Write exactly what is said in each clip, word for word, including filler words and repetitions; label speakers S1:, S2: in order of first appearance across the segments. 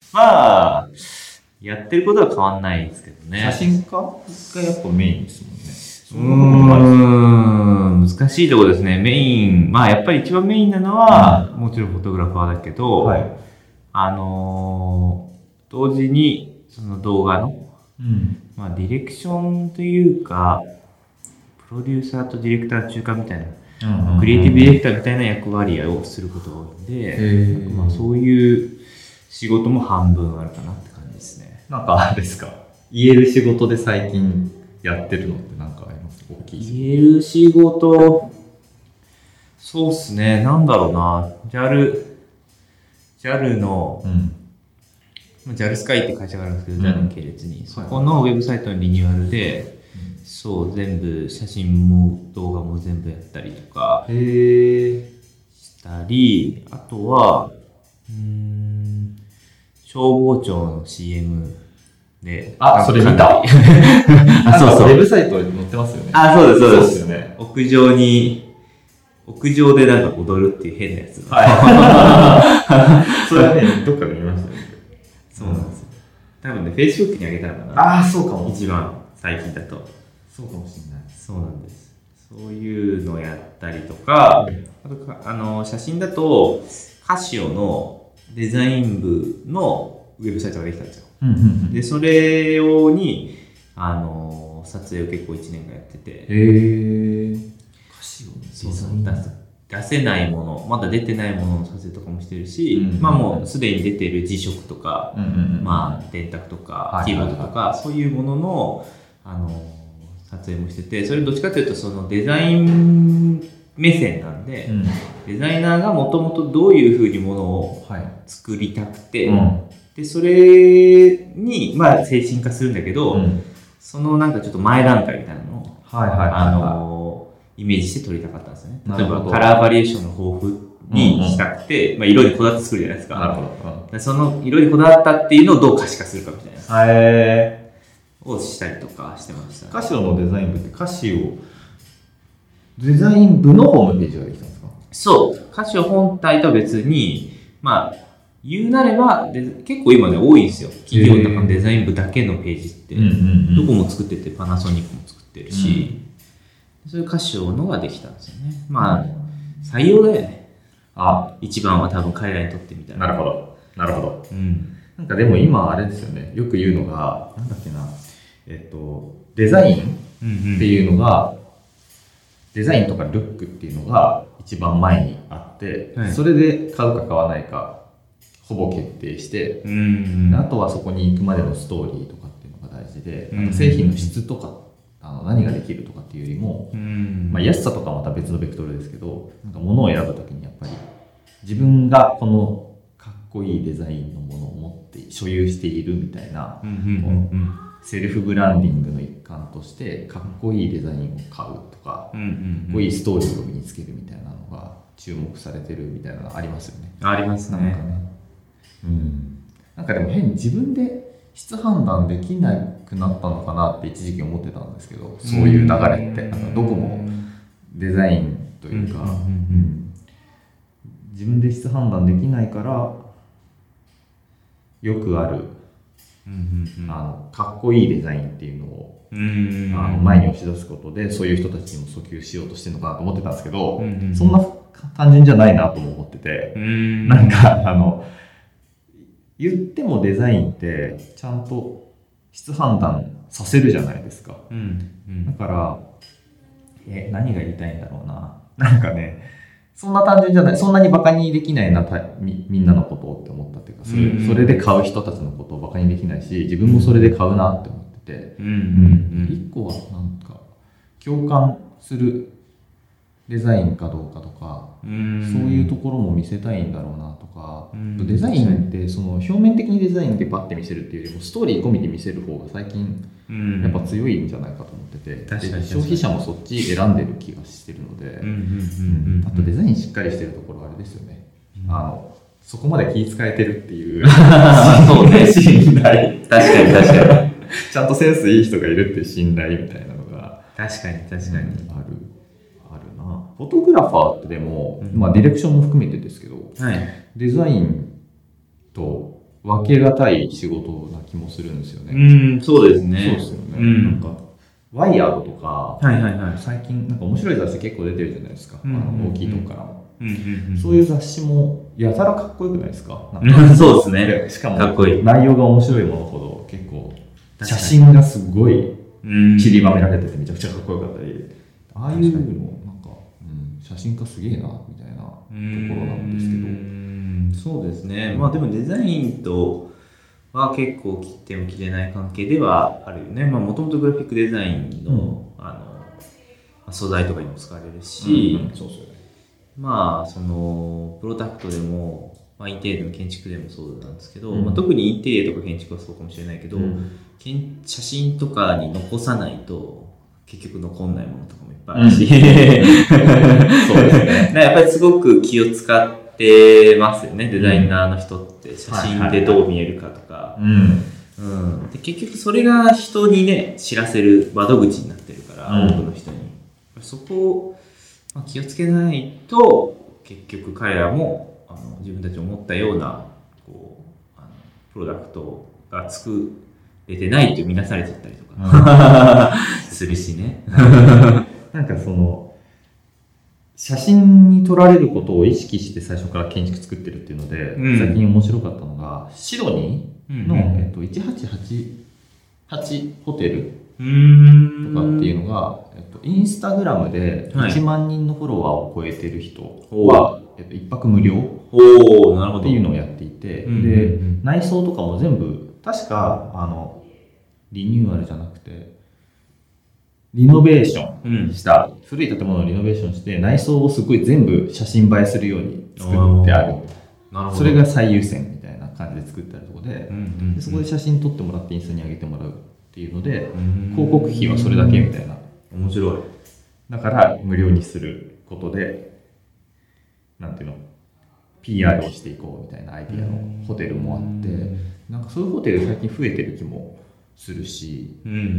S1: まあ、やってることは変わんないですけどね。
S2: 写真家がやっぱメインですもん
S1: ね。うーん、難しいところですね。メイン、まあやっぱり一番メインなのは、うん、もちろんフォトグラファーだけど、はい、あのー、同時にその動画の、うん、まあディレクションというか、プロデューサーとディレクター中間みたいな、うんうん、クリエイティブディレクターみたいな役割をすることが多いんで、まあ、そういう仕事も半分あるかなって感じですね。
S2: なんかあれですか、言える仕事で最近やってるのって何かあります？大きい
S1: 言える仕事、そうっすね、なんだろうな、ジャル、ジャル の、うん、ジャル スカイって会社があるんですけど、うん、ジャル の系列に、そこのウェブサイトのリニューアルで、そう、全部、写真も動画も全部やったりとか、したり、あとは、うーん、消防庁の シーエム で。
S2: あ、それ見た。あ、そうそう。ウェブサイトに載ってますよね。
S1: あ、そうです、そうです。そうですよね。屋上に、屋上でなんか踊るっていう変なやつ。
S2: はい。それはね、どっかで見ましたね。
S1: そうなんですよ。多分ね、Facebook にあげたのかな。
S2: ああ、そうかも。
S1: 一番、最近だと。
S2: そうかもしれない。
S1: そうなんです。そういうのをやったりとか、うん、あとかあの写真だとカシオのデザイン部のウェブサイトができたんですよ。うんうんうん、でそれ用にあの撮影を結構いちねんかんやってて、へ
S2: ー、
S1: カシオのデザイン出, 出せないもの、まだ出てないものの撮影とかもしてるし、うんうんうん、まあもうすでに出てる辞書とか、うんうんうん、まあ電卓とかキーボードとか、はいはいはい、そういうもののあの撮影もしてて、それどっちかというとそのデザイン目線なんで、うん、デザイナーがもともとどういうふうにものを作りたくて、はい、うん、でそれにまあ精神化するんだけど、うん、そのなんかちょっと前段階みたいなのを、はいはいはいはい、あのイメージして撮りたかったんですよね。例えばカラーバリエーションの豊富にしたくて、うんうん、まあ、色にこだわって作るじゃないですか。なるほど、うん、その色にこだわったっていうのをどう可視化するかみたいな。へーをしたりとかしてました、ね。
S2: カシオのデザイン部ってカシオデザイン部のホームページができたんですか？
S1: そう。カシオ本体とは別に、まあ、言うなれば、で結構今ね、多いんですよ。企業とかのデザイン部だけのページって。どこも作ってて、パナソニックも作ってるし、うん、そういうカシオのができたんですよね。まあ、採用だよね。あ、一番は多分彼らにとってみたいな。
S2: なるほど。なるほど。うん。なんかでも今あれですよね。よく言うのが、なんだっけな。えっと、デザインっていうのが、うんうん、デザインとかルックっていうのが一番前にあって、はい、それで買うか買わないかほぼ決定して、うんうん、あとはそこに行くまでのストーリーとかっていうのが大事で、うんうん、製品の質とかあの何ができるとかっていうよりも、うんうん、まあ、安さとかまた別のベクトルですけど、なんか物を選ぶときにやっぱり自分がこのかっこいいデザインのものを持って所有しているみたいな、うんうんうんうん、セルフブランディングの一環としてかっこいいデザインを買うとか、うんうんうん、かっこいいストーリーを身につけるみたいなのが注目されてるみたいなのありますよね。
S1: ありますね。
S2: なんかね、うん、なんかでも変に自分で質判断できなくなったのかなって一時期思ってたんですけど、そういう流れってなんかどこもデザインというか、うんうんうん、自分で質判断できないからよくある、うんうんうん、あのかっこいいデザインっていうのを、うんうんうん、あの前に押し出すことでそういう人たちにも訴求しようとしてるのかなと思ってたんですけど、うんうんうん、そんな単純じゃないなとも思ってて、うんうん、なんかあの言ってもデザインってちゃんと質判断させるじゃないですか、うんうん、だからえ何が言いたいんだろうな、なんかねそんな単純じゃない、そんなにバカにできないな み, みんなのことをって思ったっていうか、そ れ,、うんうん、それで買う人たちのことをバカにできないし、自分もそれで買うなって思ってて、うんうんうん、一個はなんか共感するデザインかどうかとか、うんそういうところも見せたいんだろうなとか、うんデザインってその表面的にデザインでパッて見せるっていうよりもストーリー込みで見せる方が最近やっぱ強いんじゃないかと思ってて、で消費者もそっち選んでる気がしてるので、あとデザインしっかりしてるところはあれですよね、うん、あのそこまで気遣えてるっていう
S1: そうね、
S2: 信頼
S1: 確かに確かに
S2: ちゃんとセンスいい人がいるっていう信頼みたいなのが
S1: 確かに確かに、うん、
S2: あるあるな。フォトグラファーってでも、うんまあ、ディレクションも含めてですけど、はい、デザインと分けがたい仕事な気もするんですよね。
S1: うん、そうですね。
S2: そうですよね。
S1: うん、
S2: なんか、ワイヤードとか、
S1: はいはいはい、
S2: 最近なんか面白い雑誌結構出てるじゃないですか。うんうんうん、あの大きいとこからも、
S1: うんうんうん。そう
S2: いう雑誌もやたらかっこよくないですか？
S1: なんかそうですね。
S2: しかも
S1: かっこいい。
S2: 内容が面白いものほど結構写真がすごい散りばめられててめちゃくちゃかっこよかったり、ああいうのなんか、うん、写真家すげえなみたいなところなんですけど。
S1: うんそうですね。まあでもデザインとは結構切っても切れない関係ではあるよね。まあもともとグラフィックデザインの、うん、あの素材とかにも使われるし、
S2: うんうん、そうそうね。
S1: まあそのプロダクトでも、まあ、インテリアでも建築でもそうなんですけど、うん、まあ、特にインテリアとか建築はそうかもしれないけど、うん、写真とかに残さないと結局残んないものとかもいっぱいあるし、うん、そうですね。やっぱりすごく気を使ってますよね、デザイナーの人って写真でどう見えるかとか、うん、で結局それが人にね知らせる窓口になってるから、うん、多くの人にそこを、まあ、気をつけないと結局彼らもあの自分たち思ったようなこうあのプロダクトが作れてないと見なされちゃったりとか、うん、するしね。
S2: なんかその写真に撮られることを意識して最初から建築作ってるっていうので、うん、最近面白かったのがシドニーの、うんうんえっと、いちはちはちはちホテルとかっていうのが、えっと、インスタグラムでいちまんにんのフォロワーを超えてる人は、はいえっと、いっぱく無料っていうのをやっていて、うんうんうん、で内装とかも全部確かあのリニューアルじゃなくてリノベーションした、うん、古い建物をリノベーションして内装をすごい全部写真映えするように作ってある。なるほど。それが最優先みたいな感じで作ってあるところ で,、うんうんうん、でそこで写真撮ってもらってインスタに上げてもらうっていうので広告費はそれだけみたいな。
S1: 面白い。
S2: だから無料にすることでなんていうの ピーアール をしていこうみたいなアイディアのホテルもあって、なんかそういうホテル最近増えてる気もするし、うんうんうん、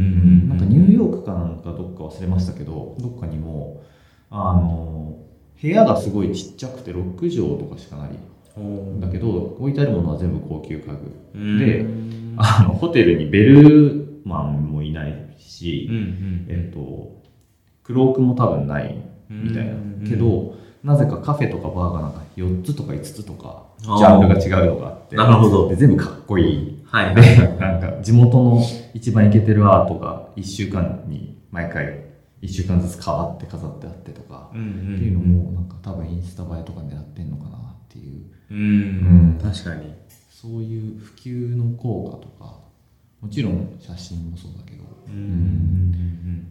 S2: なんかニューヨークかなんかどっか忘れましたけど、どっかにもあの部屋がすごいちっちゃくてろくじょうとかしかないだけど置いてあるものは全部高級家具で、あのホテルにベルマンもいないし、うんうん、えっとクロークも多分ないみたいな、うんうん、けどなぜかカフェとかバーがなんかよっつとかいつつとかジャンルが違うのがあって、
S1: なるほど。
S2: で全部かっこいい、
S1: はい、
S2: でなんか地元の一番イケてるアートがいっしゅうかんに毎回いっしゅうかんずつ変わって飾ってあってとか、うんうんうん、っていうのもなんか多分インスタ映えとか狙ってんのかなっていう、
S1: うんうん、確かに
S2: そういう普及の効果とかもちろん写真もそうだけど、うんうんうんうん、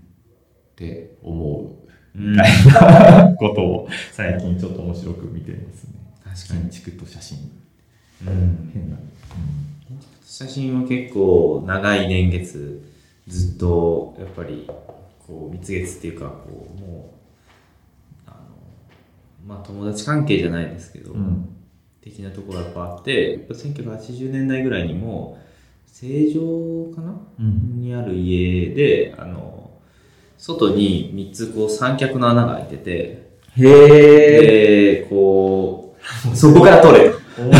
S2: って思うみたいなことを最近ちょっと面白く見てますね。
S1: 確かに
S2: 建築と写真、
S1: うん、変な、うん、写真は結構長い年月ずっとやっぱりこう蜜月っていうかこうもうあのまあ友達関係じゃないですけど、うん、的なところがやっぱあって、やっぱせんきゅうひゃくはちじゅうねんだいぐらいにも成城かな、うん、にある家であの外にみっつこう三脚の穴が開いてて、へーでこうそこから撮れ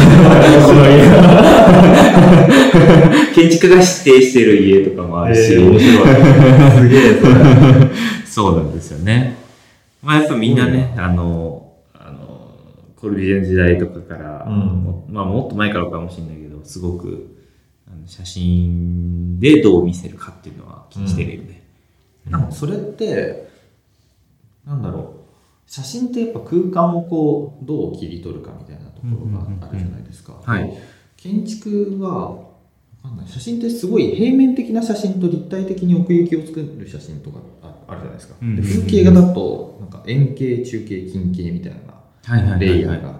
S1: 建築が指定してる家とかもあるし、面白いすげえそれそうなんですよね。まあやっぱみんなね、あのあのコルビジェの時代とかから、うん、まあもっと前からかもしれないけど、すごくあの写真でどう見せるかっていうのは気にしてるよね。
S2: うん、なんかそれってなんだろう、写真ってやっぱ空間をこうどう切り取るかみたいなところがあるじゃないですか。はい。建築はわかんない、写真ってすごい平面的な写真と立体的に奥行きを作る写真とかあるじゃないですか。で風景画だとなんか円形、中形、近景みたいなレイヤーがあって、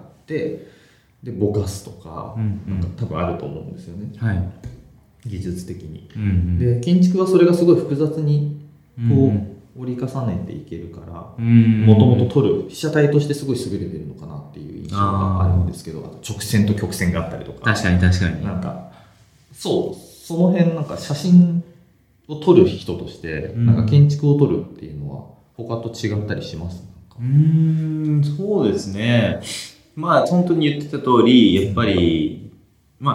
S2: でぼかすとか、なんか多分あると思うんですよね。はい。技術的に。うんうん、で建築はそれがすごい複雑にこう、うんうん折り重ねていけるからもともと撮る被写体としてすごい優れてるのかなっていう印象があるんですけど、あと直線と曲線があったりとか、
S1: 確かに確かに
S2: なんかそうその辺なんか写真を撮る人としてなんか建築を撮るっていうのは他と違ったりします？
S1: うーんそうですね、まあ本当に言ってた通りやっぱり、うん、まあ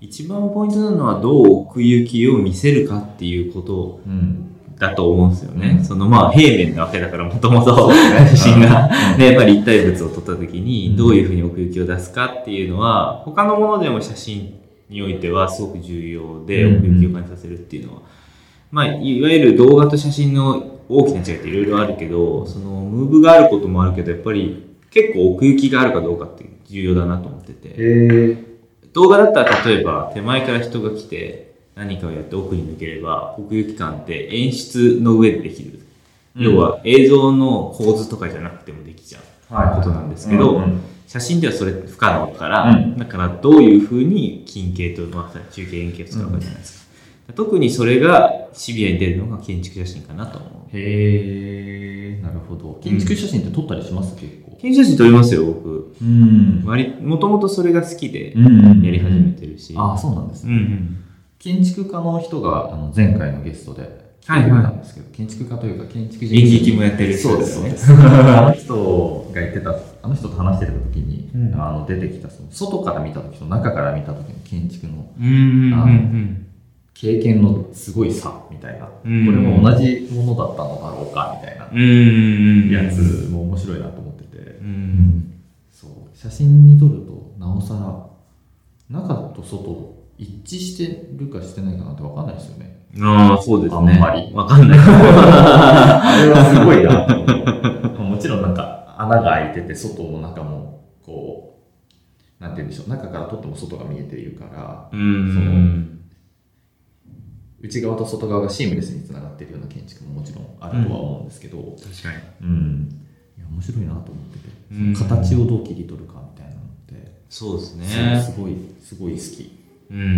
S1: 一番ポイントなのはどう奥行きを見せるかっていうことだと思うんですよね。うん、そのまあ平面なわけだからもともと写真が、ね、やっぱり立体物を撮った時にどういうふうに奥行きを出すかっていうのは他のものでも写真においてはすごく重要で奥行きを感じさせるっていうのは、まあいわゆる動画と写真の大きな違いっていろいろあるけど、そのムーブがあることもあるけどやっぱり結構奥行きがあるかどうかって重要だなと思ってて、へー、動画だったら例えば手前から人が来て何かをやって奥に抜ければ奥行き感って演出の上でできる、うん、要は映像の構図とかじゃなくてもできちゃうことなんですけど、はい、うんうん、写真ではそれ不可能だから、うん、だからどういうふうに近景と、まあ、中景円形を使うかじゃないですか、うん、特にそれがシビアに出るのが建築写真かなと思う。
S2: へー、なるほど。建築写真って撮ったりします？結構
S1: 建築写真撮りますよ、僕。うん。割、もともとそれが好きでやり始めてるし。
S2: うんうんうん、ああ、そうなんですね。うんうん、建築家の人があの前回のゲストではいはいなんですけど、建築家というか建築
S1: 人演劇もやってる
S2: そうですね。あの人が言ってた、あの人と話してた時に、うん、あの出てきたその外から見た時と中から見た時の建築の、うんうんうんうん、経験のすごい差みたいな、うんうん、これも同じものだったのだろうかみたいなやつも面白いなと思ってて、うんうん、そう写真に撮るとなおさら中と外一致してるかしてないかなんて分かんないですよね。
S1: ああ、そうですね。
S2: あんまり
S1: 分かんない。
S2: あれはすごいなと思う。もちろんなんか穴が開いてて外も中もこうなんて言うんでしょう、中から撮っても外が見えているから、うん、その内側と外側がシームレスにつながっているような建築ももちろんあるとは思うんですけど、うん、確かに、うん、いや面白いなと思ってて、うん、その形をどう切り取るかみたいなのって
S1: そうですね、
S2: すごいすごい好き。うんうんうん、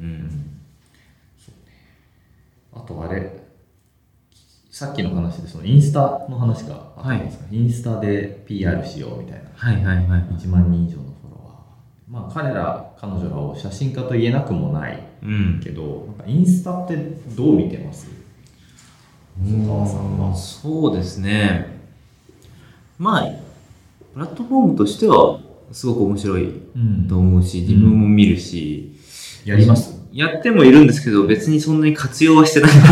S2: そうね。あとあれさっきの話でそのインスタの話があったんですか、はい、インスタで ピーアール しようみたいな、はいはいはい、いちまんにん以上のフォロワー、まあ彼ら彼女らを写真家と言えなくもないけど、うん、なんかインスタってどう見てます？細川さんは。
S1: そうですね、まあプラットフォームとしてはすごく面白いと思うし、うん、自分も見るし、
S2: うん、やります？
S1: やってもいるんですけど、別にそんなに活用はしてないん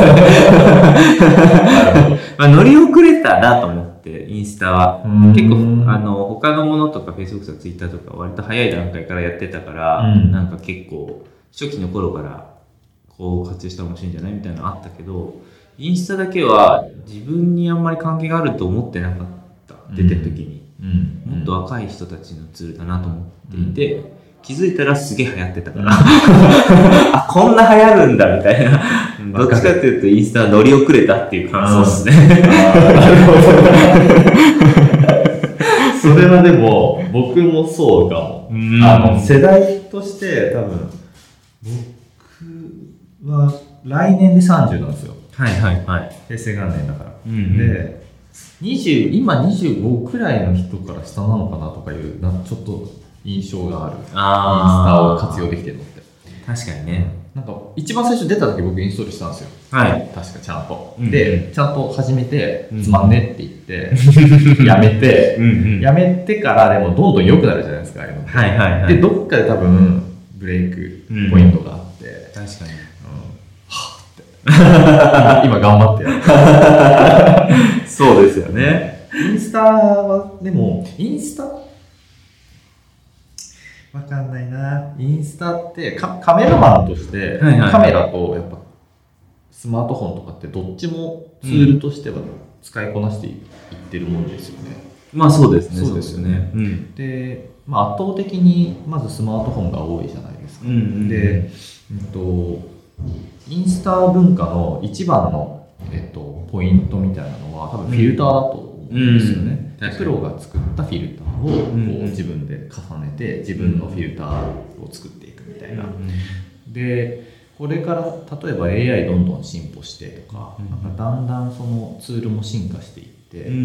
S1: ですけど、まあ、乗り遅れたなと思って、インスタは。結構、あの、他のものとか、Facebook とか Twitter とか、割と早い段階からやってたから、うん、なんか結構、初期の頃から、こう活用したら面白いんじゃないみたいなのあったけど、インスタだけは自分にあんまり関係があると思ってなかった。出てる時に。うん、もっと若い人たちのツールだなと思っていて、うん、気づいたらすげえ流行ってたから、あ、こんな流行るんだみたいな。どっちかっていうとインスタ乗り遅れたっていう感想ですね。なるほど。
S2: それはでも僕もそうかも。あの世代として多分僕は来年でさんじゅうなんですよ。
S1: はいはいはい。
S2: 平成元年だから。うんうん、で、にじゅう今にじゅうごくらいの人から下なのかなとかいうなちょっと印象がある。あインスタを活用できてるのって。
S1: 確かにね。
S2: なんか一番最初出た時僕インストールしたんですよ。はい。確かちゃんと。うん、で、ちゃんと始めて、つまんねって言って、やめて、うんうん、やめてからでもどんどん良くなるじゃないですか、ああいうの。はいはいはい。で、どっかで多分ブレイクポイントがあって。うん、
S1: 確かに。
S2: 今頑張ってやる。
S1: そうですよね。
S2: インスタは、でも、インスタわかんないな。インスタってカ、カメラマンとして、はいはい、カメラとやっぱスマートフォンとかってどっちもツールとしては使いこなしていってるもんですよね。
S1: うん、まあそうですね。
S2: そうですよね。うん、で、まあ、圧倒的にまずスマートフォンが多いじゃないですか。うんうん、で、うんと、インスタ文化の一番の、えっと、ポイントみたいなのは多分フィルターだと思うんですよね。うんうん、プロが作ったフィルターをこう自分で重ねて自分のフィルターを作っていくみたいな。うん、で、これから例えば エーアイ どんどん進歩してとか、うん、なんかだんだんそのツールも進化していって、うん、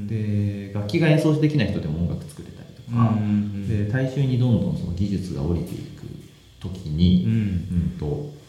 S2: で、楽器が演奏できない人でも音楽作れたりとか、うん、で、大衆にどんどんその技術が降りていく時に、うんうんと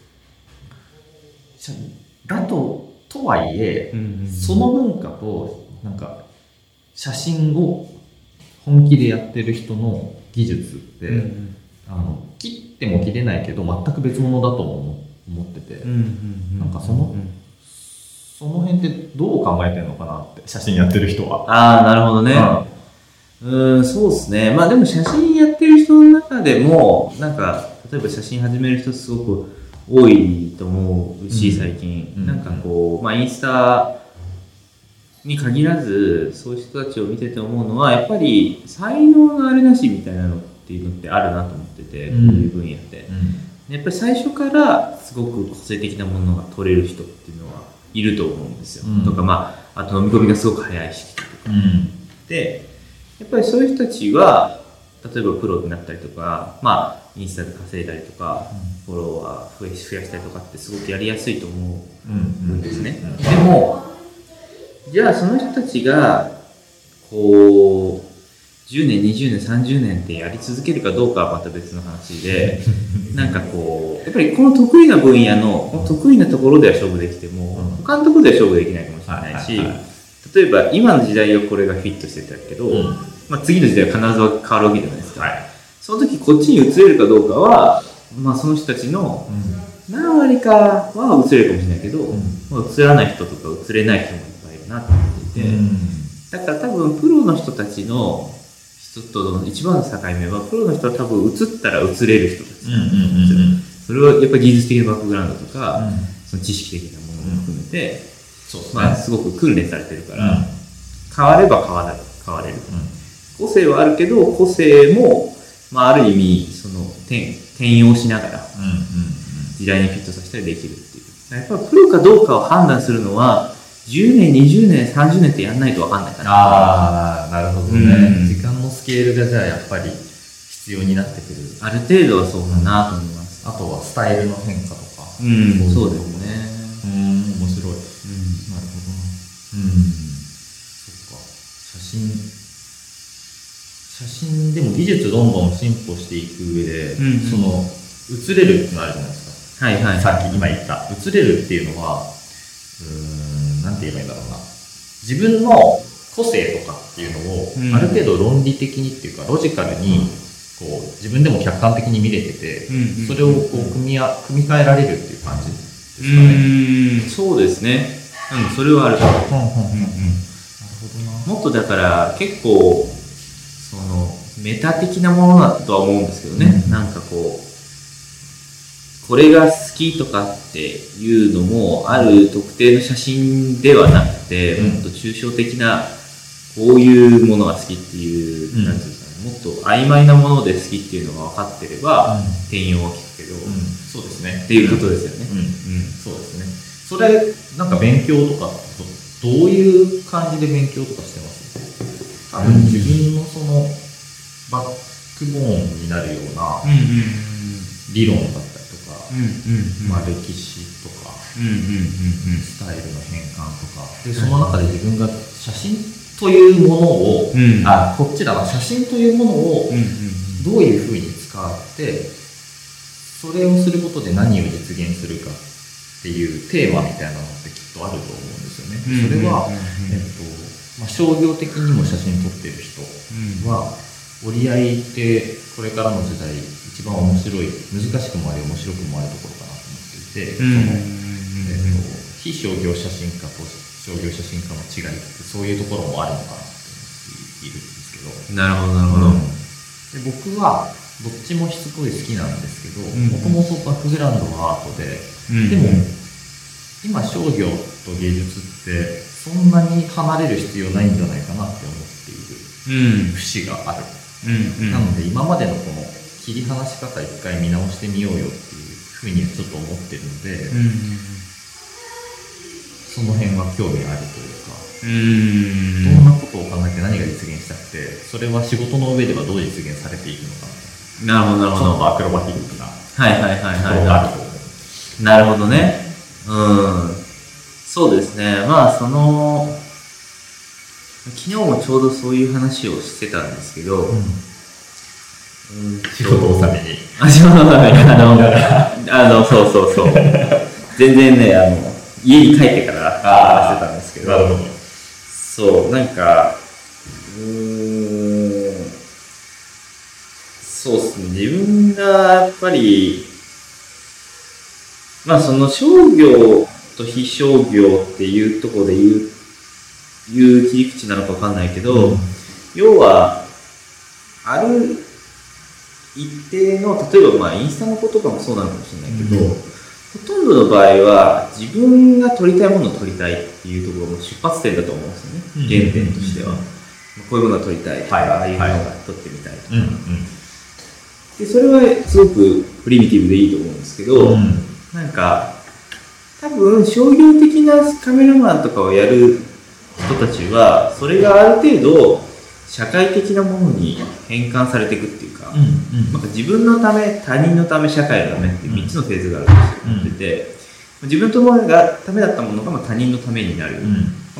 S2: だと、とはいえ、うんうん、その文化と、なんか、写真を本気でやってる人の技術って、うんうん、あの、切っても切れないけど全く別物だとも思ってて、うんうんうん、なんかその、うん、その辺ってどう考えてるのかなって写真やってる人は。
S1: ああ、なるほどね。うん、うん、そうですね。まあでも写真やってる人の中でもなんか例えば写真始める人すごく多いと思うし、最近、うん、なんかこう、まあインスタに限らずそういう人たちを見てて思うのはやっぱり才能のあるなしみたいなのっていうのってあるなと思ってて、うん、こういう分野って、うん、やっぱり最初からすごく個性的なものが撮れる人っていうのはいると思うんですよ、うん、とかまああと飲み込みがすごく早い人とか、うん、でやっぱりそういう人たちは例えばプロになったりとかまあインスタで稼いだりとか、うん、フォロワー増やしたりとかってすごくやりやすいと思うんですね、うんうんうん、でもじゃあその人たちがこうじゅうねんにじゅうねんさんじゅうねんってやり続けるかどうかはまた別の話でなんかこうやっぱりこの得意な分野のこの得意なところでは勝負できても、うん、他のところでは勝負できないかもしれないし、はいはいはい、例えば今の時代はこれがフィットしてたけど、うんまあ、次の時代は必ず変わるわけじゃないですか、はい、その時こっちに移れるかどうかは、まあ、その人たちの何割かは移れるかもしれないけど、うん、移らない人とか移れない人もなっていて、うん、だから多分プロの人たちの人との一番の境目はプロの人は多分移ったら移れる人たちなんですよね。それはやっぱり技術的なバックグラウンドとか、うん、その知識的なものも含めて、うんそうですねまあ、すごく訓練されてるから、うん、変われば変われる、変われる、うん、個性はあるけど個性も、まあ、ある意味その 転, 転用しながら、うんうんうん、時代にフィットさせたりできるっていうやっぱりプロかどうかを判断するのはじゅうねん、にじゅうねん、さんじゅうねんってやんないと分かんないから。
S2: ああ、なるほどね、うん。時間のスケールがじゃあやっぱり必要になってくる。
S1: ある程度はそうだなと思います。
S2: あとはスタイルの変化とか。
S1: うん、そうですね。
S2: うん、面白い。うん、なるほどな。うん、そっか。写真、写真でも技術どんどん進歩していく上で、うんうん、その、映れるってのあるじゃないですか。はいはい。さっき今言った。映れるっていうのは、うーんなんて言えばいいんだろうな自分の個性とかっていうのを、うん、ある程度論理的にっていうかロジカルにこう自分でも客観的に見れてて、うん、それをこう組みあ組み替えられるっていう感じですかね。
S1: うんそうですね、うん、それはあると思う、うんうんうん、なるほどな。もっとだから結構そのメタ的なものだとは思うんですけどね、うん、なんかこうこれが好きとかっていうのもある特定の写真ではなくて、うん、もっと抽象的なこういうものが好きっていう、うん、なんていうんですかね、もっと曖昧なもので好きっていうのが分かってれば、うん、転用は効くけど、うん、
S2: そうですね
S1: っていうことですよね、うんうん、
S2: そうですね。それなんか勉強とかどういう感じで勉強とかしてます？多分自分のそのバックボーンになるような理論だったりうんうんうんまあ、歴史とか、うんうんうんうん、スタイルの変換とかでその中で自分が写真というものを、うん、あこっちだな写真というものをどういうふうに使ってそれをすることで何を実現するかっていうテーマみたいなのってきっとあると思うんですよね、うんうんうんうん、それは、えっとまあ、商業的にも写真撮ってる人は、うん、折り合いってこれからの時代一番面白い難しくもあり面白くもあるところかなと思っていて、うん、その、えーと、非商業写真家と商業写真家の違いってそういうところもあるのかなっているんですけど。
S1: なるほどなるほど、うん、
S2: で僕はどっちもすごい好きなんですけどもともとバックグラウンドはアートで、うん、でも今商業と芸術ってそんなに離れる必要ないんじゃないかなって思っている節がある、うんうん、なので今までのこの切り離し方一回見直してみようよっていうふうにちょっと思ってるので、うん、その辺は興味あるというか、うん、どんなことを考えて何が実現したくてそれは仕事の上ではどう実現されていくのか
S1: なるほどなるほど
S2: ちょっとアクロバティックな
S1: はいはいはいはい、
S2: はい、
S1: なるほどねうんそうですねまあその昨日もちょうどそういう話をしてたんですけど、うん
S2: うん、仕事納めに
S1: あ、仕事納めにあのあのそうそうそう全然ねあの家に帰ってから話してたんですけど、
S2: なるほど
S1: そうなんかうーんそうですね自分がやっぱりまあその商業と非商業っていうところで言ういう切り口なのかわかんないけど、うん、要はある一定の例えばまあインスタの子とかもそうなのかもしれないけど、うん、ほとんどの場合は自分が撮りたいものを撮りたいっていうところの出発点だと思うんですよね、うん、原点としては、うん、こういうものを撮りたいとか、はい、ああいうものが撮ってみたいとか、うんうん、でそれはすごくプリミティブでいいと思うんですけど、うん、なんか多分商業的なカメラマンとかをやる人たちはそれがある程度社会的なものに変換されていくっていうか、うんうん、なんか自分のため他人のため社会のためってみっつのフェーズがあると思ってて、うん、自分のためがためだったものが他人のためになる、うん、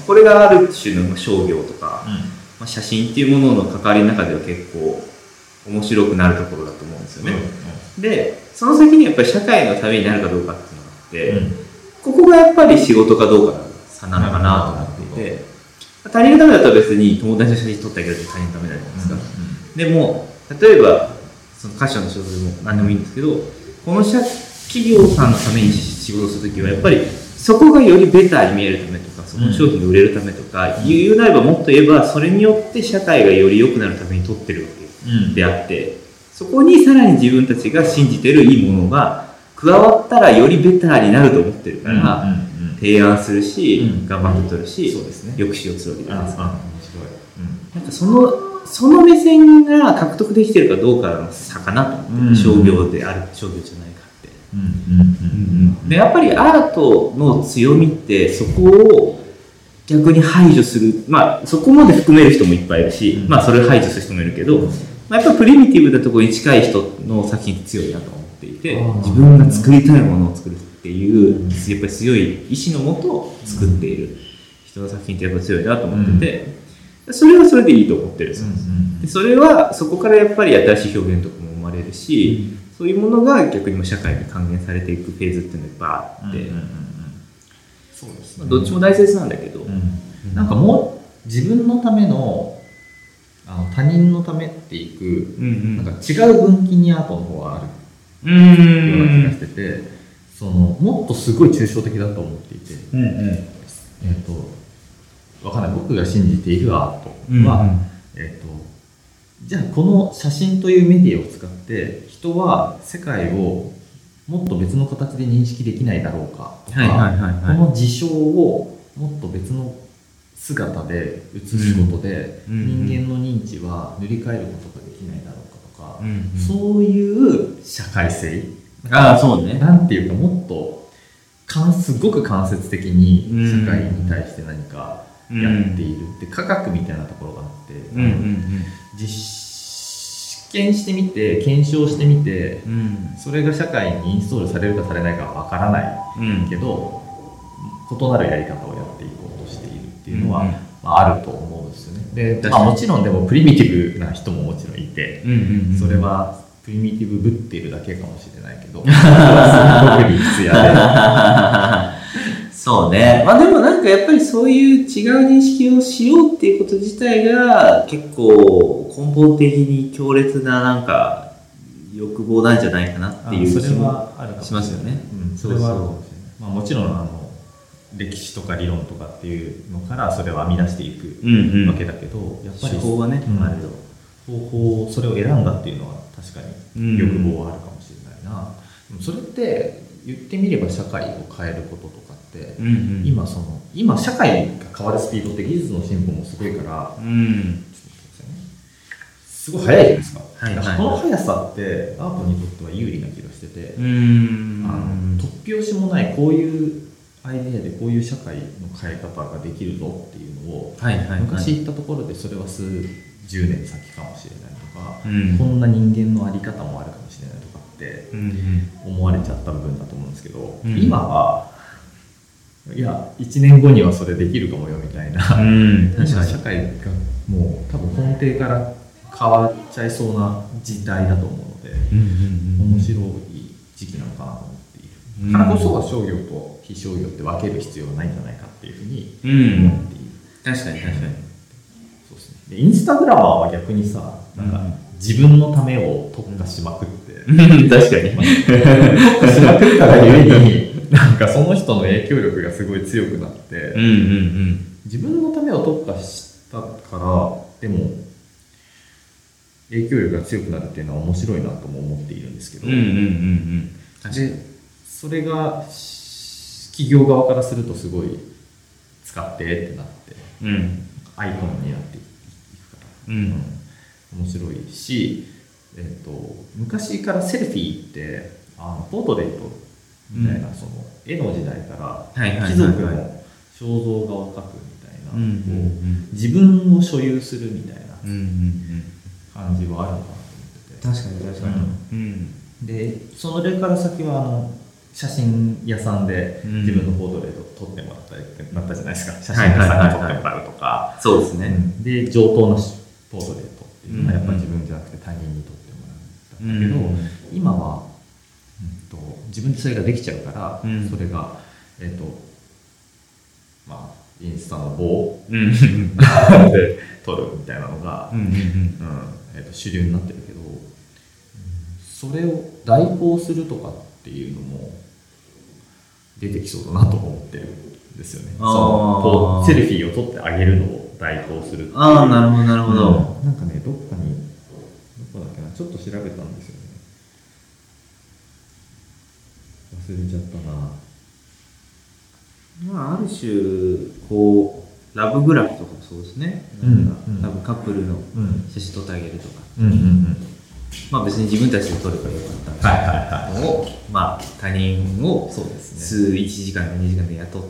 S1: これがある種の商業とか、うんまあ、写真っていうものの関わりの中では結構面白くなるところだと思うんですよね、うんうん、でその先にやっぱり社会のためになるかどうかっていうのがあって、うん、ここがやっぱり仕事かどうかの差なのかなと思っていて、他人のためだったら別に友達の写真撮ってあげるって他人のためじゃないですか、うんうん、でも例えばその歌手の仕事でも何でもいいんですけど、この企業さんのために仕事をするときはやっぱりそこがよりベターに見えるためとか、その商品が売れるためとか、うん、言うなればもっと言えばそれによって社会がより良くなるために撮ってるわけであって、うん、そこにさらに自分たちが信じてるいいものが加わったらよりベターになると思ってるから、うんうんうん、提案するし、うん、頑張って撮るし、そうですね、抑止をするわけじゃないですか。面白い、うん、なんかそのその目線が獲得できてるかどうかの差かなと思って、うんうん、商業である商業じゃないかって、うんうんうんうん、でやっぱりアートの強みってそこを逆に排除する、まあそこまで含める人もいっぱいいるし、うん、まあそれを排除する人もいるけど、まあ、やっぱプリミティブなところに近い人の作品って強いなと思っていて、自分が作りたいものを作るっていうやっぱり強い意志のもと作っている人の作品ってやっぱ強いなと思ってて、うん、それはそれでいいと思ってるんですよ、うんうん、でそれはそこからやっぱり新しい表現とかも生まれるし、うん、そういうものが逆にも社会に還元されていくフェーズっていうのがいっぱいあって、うんうんうん、そうですね、まあ、どっちも大切なんだけど、うん、
S2: なんかもう自分のためのあの他人のためっていく、うんうん、なんか違う分岐にアートの方があるような気がしてて、そのもっとすごい抽象的だと思っていて、うんうん、えっとわかんない僕が信じているアートは、うんうん、えっとじゃあこの写真というメディアを使って人は世界をもっと別の形で認識できないだろうかとか、はいはいはいはい、この事象をもっと別の姿で映すことで、うん、人間の認知は塗り替えることができないだろうかとか、うんうん、そういう社会性、
S1: ああそうね、
S2: なんていうかもっとすごく間接的に社会に対して何かやっているって、うん、科学みたいなところがあって、うんうんうん、実験してみて検証してみて、うん、それが社会にインストールされるかされないかは分からないけど、うん、異なるやり方をやっていこうとしているっていうのは、うんうん、まあ、あると思うんですよね。で、まあ、もちろんでもプリミティブな人ももちろんいて、うんうんうん、それはプリミティブぶっているだけかもしれないけどすごく理屈やで
S1: そうね。まあでもなんかやっぱりそういう違う認識をしようっていうこと自体が結構根本的に強烈ななんか欲望なんじゃないかなっていう気もしますよね。
S2: うん、それはあるかもしれない。まあ、もちろんあの歴史とか理論とかっていうのからそれを編み出していくわけだけど、うんうん、やっぱり
S1: 手法はね、うん、あるよ。
S2: 方法それを選んだっていうのは確かに欲望はあるかもしれないな、うん、それって言ってみれば社会を変えることとかって、うんうん、今その今社会が変わるスピードって技術の進歩もすごいから、うん、すごい速いじゃないですか、はいはい、この速さってアートにとっては有利な気がしてて、うん、あの突拍子もないこういうアイデアでこういう社会の変え方ができるぞっていうのを、はいはいはい、昔行ったところでそれは数じゅうねん先かもしれないとか、うん、こんな人間の在り方もあるかもしれないとかって思われちゃった部分だと思うんですけど、うん、今はいやいちねんごにはそれできるかもよみたいな、うん、確かに社会がもう多分根底から変わっちゃいそうな時代だと思うので、うんうんうん、面白い時期なのかなと思っている、うん、からこそは商業と非商業って分ける必要はないんじゃないかっていうふうに思っている、
S1: うん、確かに確かに、
S2: インスタグラマーは逆にさ、なんか自分のためを特化しまくって、
S1: うん、確かに
S2: 特化しまくったらゆえになんかその人の影響力がすごい強くなって、
S1: うんうんうん、
S2: 自分のためを特化したからでも影響力が強くなるっていうのは面白いなとも思っているんですけど、
S1: うんうんうんうん、
S2: でそれが企業側からするとすごい使ってってなって、うん、アイコンになっていくから、うんうん、面白いし、えーと、昔からセルフィーってあのポートレートみたいな、うん、その絵の時代から貴族の肖像画を描くみたいな、うんうんうん、自分を所有するみたいな感じはあるのかなと思ってて、
S1: 確かに確かに、
S2: うんうん、でそれから先はあの写真屋さんで自分のポートレートを撮ってもらったりってなったじゃないですか、写真屋さんに撮ってもらうとか、
S1: そうですね、
S2: うん、で上等なポートレートっていうのはやっぱり自分じゃなくて他人に撮ってもらうんだけど、うん、今は、うん、と自分でそれができちゃうから、うん、それがえっ、ー、とまあインスタの棒、うん、で撮るみたいなのが、うんうんうんえー、と主流になってるけど、それを代行するとかっていうのも出てきそうだなと思ってるんですよね。そのセルフィーを撮ってあげるのを代行するっていう。
S1: ああ、なるほどなるほど、うん、
S2: なんかねどっかにどこだっけな、ちょっと調べたんですよね。忘れちゃったな。
S1: まあ、ある種こうラブグラフとかもそうですね、なんか、うんうん、多分カップルの写真撮ってあげるとか、うんうんうん、まあ別に自分たちで撮ればよかったんですけど、はいはいはい、をまあ他人を数いちじかんかにじかんで雇って、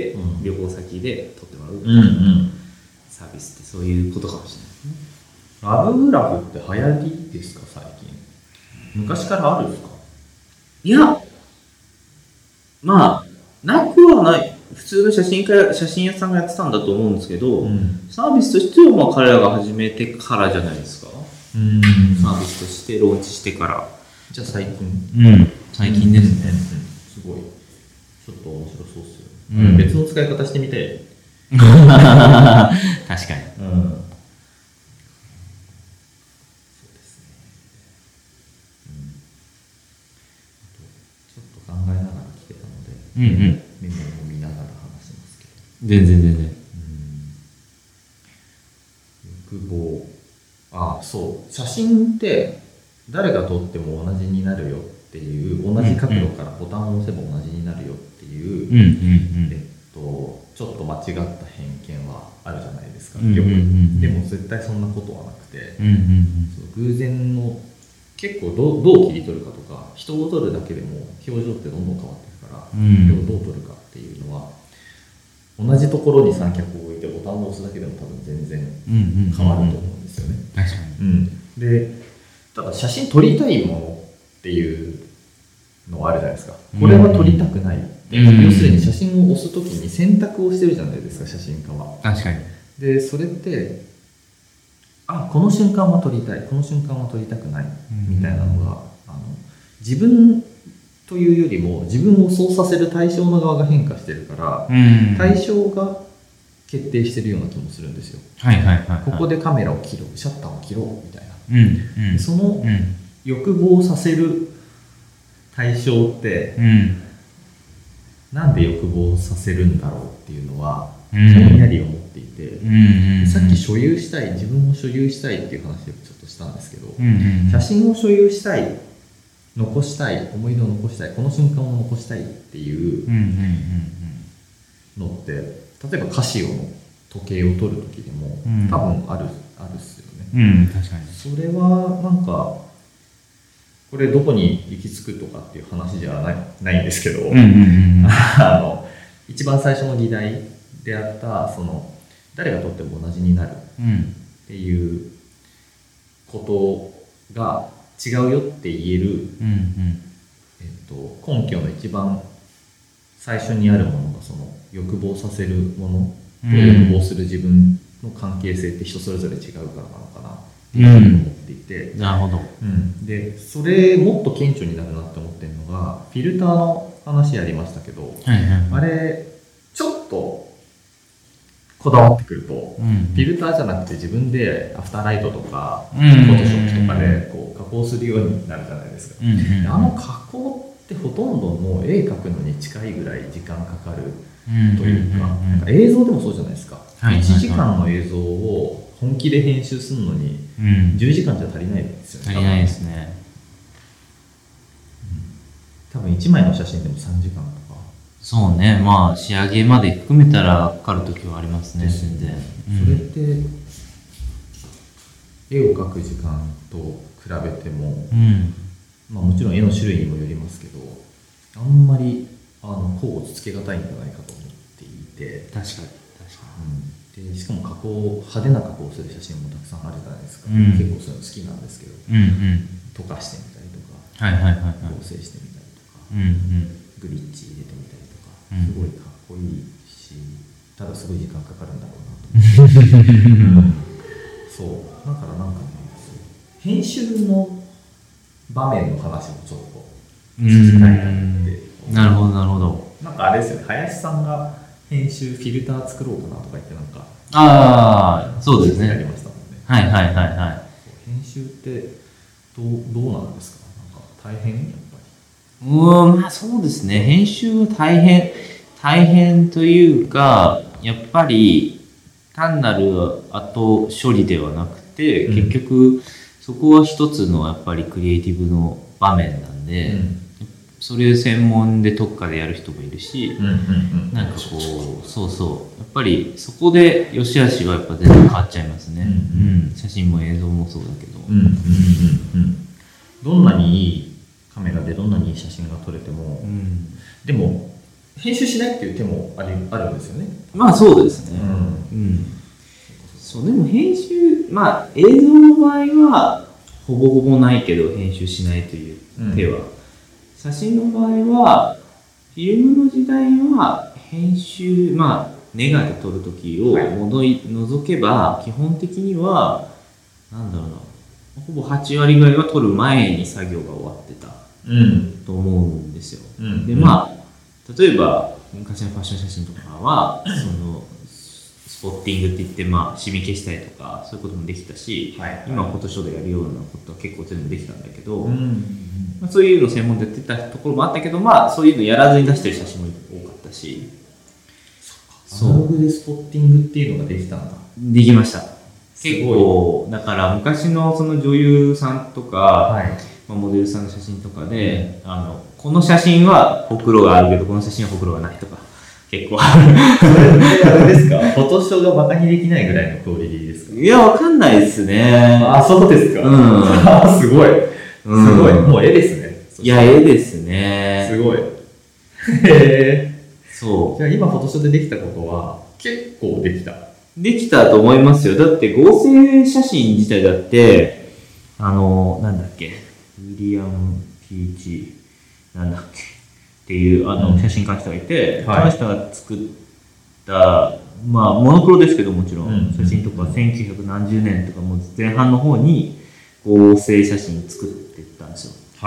S1: うん、旅行先で撮ってもらうみたいなサービスってそういうことかもしれないですね。
S2: ラブグラフって流行りですか最近？昔からあるんですか？
S1: いや、まあなくはない。普通の写真家写真屋さんがやってたんだと思うんですけど、うん、サービスとしてはまあ彼らが始めてからじゃないですか。うん、サービスとしてローンチしてから。
S2: じゃあ最近。
S1: うん、最近ですね、うんうん。
S2: すごい。ちょっと面白そうっすよ、うん。別の使い方してみたい。
S1: 確かに。うん。そう
S2: ですね。うん。ちょっと考えながら聞けたので、うんうん、メモを見ながら話しますけど。
S1: 全然全然。
S2: うん、欲望。ああ、そう。写真って誰が撮っても同じになるよっていう、同じ角度からボタンを押せば同じになるよっていう、うんうんうん、えっと、ちょっと間違った偏見はあるじゃないですか、よく、うんうんうん、でも絶対そんなことはなくて、うんうんうん、その偶然の結構ど う, どう切り取るかとか、人を撮るだけでも表情ってどんどん変わっていくから、うん、人をどう撮るかっていうのは同じところに三脚を置いてボタンを押すだけでも多分全然変わると思うんですよね。
S1: 確かに、
S2: うん、でただ写真撮りたいものっていうのはあるじゃないですか。これは撮りたくない、うん、要するに写真を押すときに選択をしてるじゃないですか、写真家は。
S1: 確かに。
S2: でそれってあこの瞬間は撮りたい、この瞬間は撮りたくないみたいなのが、あの自分というよりも自分をそうさせる対象の側が変化してるから、うん、対象が決定してるような気もするんですよ。
S1: はいはいはいはい、
S2: ここでカメラを切ろう、シャッターを切ろうみたいな、うんうん、その欲望させる対象って、うん、なんで欲望させるんだろうっていうのはぼんやり思っていて、うん、さっき所有したい、自分を所有したいっていう話をちょっとしたんですけど、うんうん、写真を所有したい、残したい、思い出を残したい、この瞬間を残したいっていうのって、例えばカシオの時計を撮る時でも、うん、多分あるあるっすよね、
S1: うん、確かに。
S2: それはなんかこれどこに行き着くとかっていう話じゃない、ないんですけど、うんうんうん、あの一番最初の議題であったその誰が撮っても同じになるっていうことが違うよって言える、うんうんえっと、根拠の一番最初にあるものがその欲望させるものと欲望する自分の関係性って人それぞれ違うからなのかなっていうふうに思っていて、
S1: うん、なるほど、
S2: うん、でそれもっと顕著になるなって思ってるのがフィルターの話ありましたけど、はいはいはい、あれちょっとこだわってくると、
S1: うん、
S2: フィルターじゃなくて自分でアフターライトとか、フォトショップとかでこう加工するようになるじゃないですか。うんうん、あの加工ってほとんどもう絵描くのに近いぐらい時間かかるというか、なんか映像でもそうじゃないですか。はいはいはい、いちじかんの映像を本気で編集するのにじゅうじかんじゃ足りないですよね。
S1: 足りないですね。
S2: 多分いちまいの写真でもさんじかんとか。
S1: そうね、まあ仕上げまで含めたらかかるときはありますね、全然。
S2: それって絵を描く時間と比べても、うん、まあもちろん絵の種類にもよりますけど、あんまりあの甲をつけがたいんじゃないかと思っていて。
S1: 確かに確か
S2: に。うん、でしかも加工派手な加工をする写真もたくさんあるじゃないですか。うん、結構そういうの好きなんですけど、うんうん、溶かしてみたりとか、はいはいはいはい、合成してみたりとか、うんうん、グリッチ入れてみたりとか、すごいかっこいいし、ただすごい時間かかるんだろうなと思って、うん、そうだからなんかね、編集の場面の話もちょっと聞きたいなって。
S1: なるほどなるほど。
S2: なんかあれですよね、林さんが編集フィルター作ろうかなとか言ってなんか、
S1: ああそうですね、
S2: やりましたもんね。
S1: はいはいはいはい。
S2: 編集ってどうどうなんですか。なんか大変やっぱり。
S1: うん、まあそうですね。編集は大変大変というか、やっぱり単なる後処理ではなくて、うん、結局そこは一つのやっぱりクリエイティブの場面なんで。うん、それ専門で特化でやる人もいるし、うんうんうん、なんかこうそうそうやっぱりそこで良し悪しはやっぱ全然変わっちゃいますね、うんうんうん、写真も映像もそうだけど、うんうんうんうん、
S2: どんなにいいカメラでどんなにいい写真が撮れても、うん、でも編集しないっていう手もある、あるんですよね。
S1: まあそうですね、うんうん、そうでも編集まあ映像の場合はほぼほぼないけど編集しないという手は、うん、写真の場合はフィルムの時代は編集まあネガで撮るときを除けば基本的にはなんだろうなほぼはちわりぐらいは撮る前に作業が終わってた、うん、と思うんですよ、うん、でまあ例えば昔のファッション写真とかはそのスポッティングって言ってまあシミ消したりとかそういうこともできたし、はい、今フォトショーでやるようなことは結構全部できたんだけど、うんまあ、そういうの専門でやってたところもあったけど、まあそういうのやらずに出してる写真も多かったし、
S2: アナログでスポッティングっていうのができたんだ。
S1: できました。結構だから昔のその女優さんとか、はいまあ、モデルさんの写真とかで、うん、あのこの写真はほくろがあるけどこの写真はほくろがないとか結構ある。
S2: それってあれですか？フォトショーがバカにできないぐらいのクオリティですか？
S1: いやわかんないですね。
S2: あそうですか。うん、すごい。すごい、うん、もう絵ですね。
S1: いや絵ですね。
S2: すごい。へえ。そう。じゃあ今フォトショーでできたことは結構できた。
S1: できたと思いますよ。だって合成写真自体だってあのなんだっけウィリアム・ピーチなんだっけっていうあの写真家の人がいて、うん、はい、その人が作ったまあモノクロですけどもちろん、うん、写真とかせんきゅうひゃくなんじゅうねんとかもう前半の方に合成写真作っていったんですよ。はい。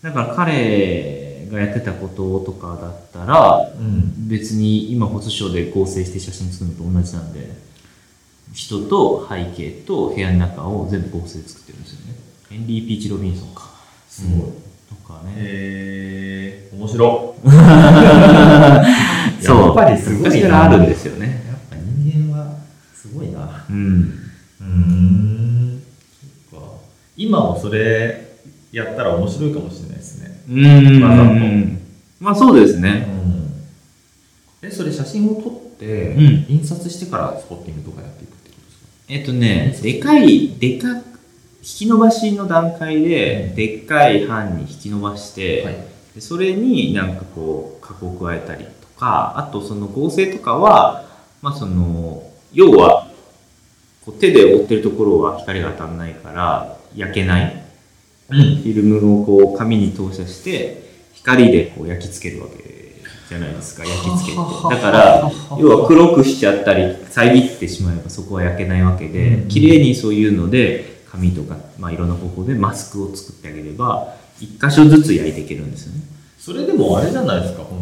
S1: だから彼がやってたこととかだったら、うん、別に今フォトショーで合成して写真作るのと同じなんで、人と背景と部屋の中を全部合成で作ってるんですよね。ヘンリー・ピーチ・ロビンソンか。
S2: すごい。うん、と
S1: かね。
S2: へー、面白い。
S1: そう。
S2: やっぱりすごい。
S1: 昔からあるんですよね。
S2: やっぱ人間はすごいな。
S1: うん。
S2: うーん。そっか。今もそれやったら面白いかもしれないですね。
S1: うん。まあ、まあそうですね。
S2: うん、え、それ写真を撮って、うん、印刷してからスポッティングとかやっていくってことですか？
S1: えっとね、でかい、でか、引き伸ばしの段階で、でっかい版に引き伸ばして、はい、でそれになんかこう、加工を加えたりとか、あとその合成とかは、まあその、要は、こう手で覆ってるところは光が当たらないから焼けない、うん、フィルムをこう紙に投射して光でこう焼き付けるわけじゃないですか。焼き付けてだから要は黒くしちゃったり遮ってしまえばそこは焼けないわけで、うん、綺麗にそういうので紙とか、まあ、いろんな方法でマスクを作ってあげれば一箇所ずつ焼いていけるんですよね。
S2: それでもあれじゃないですか、本当に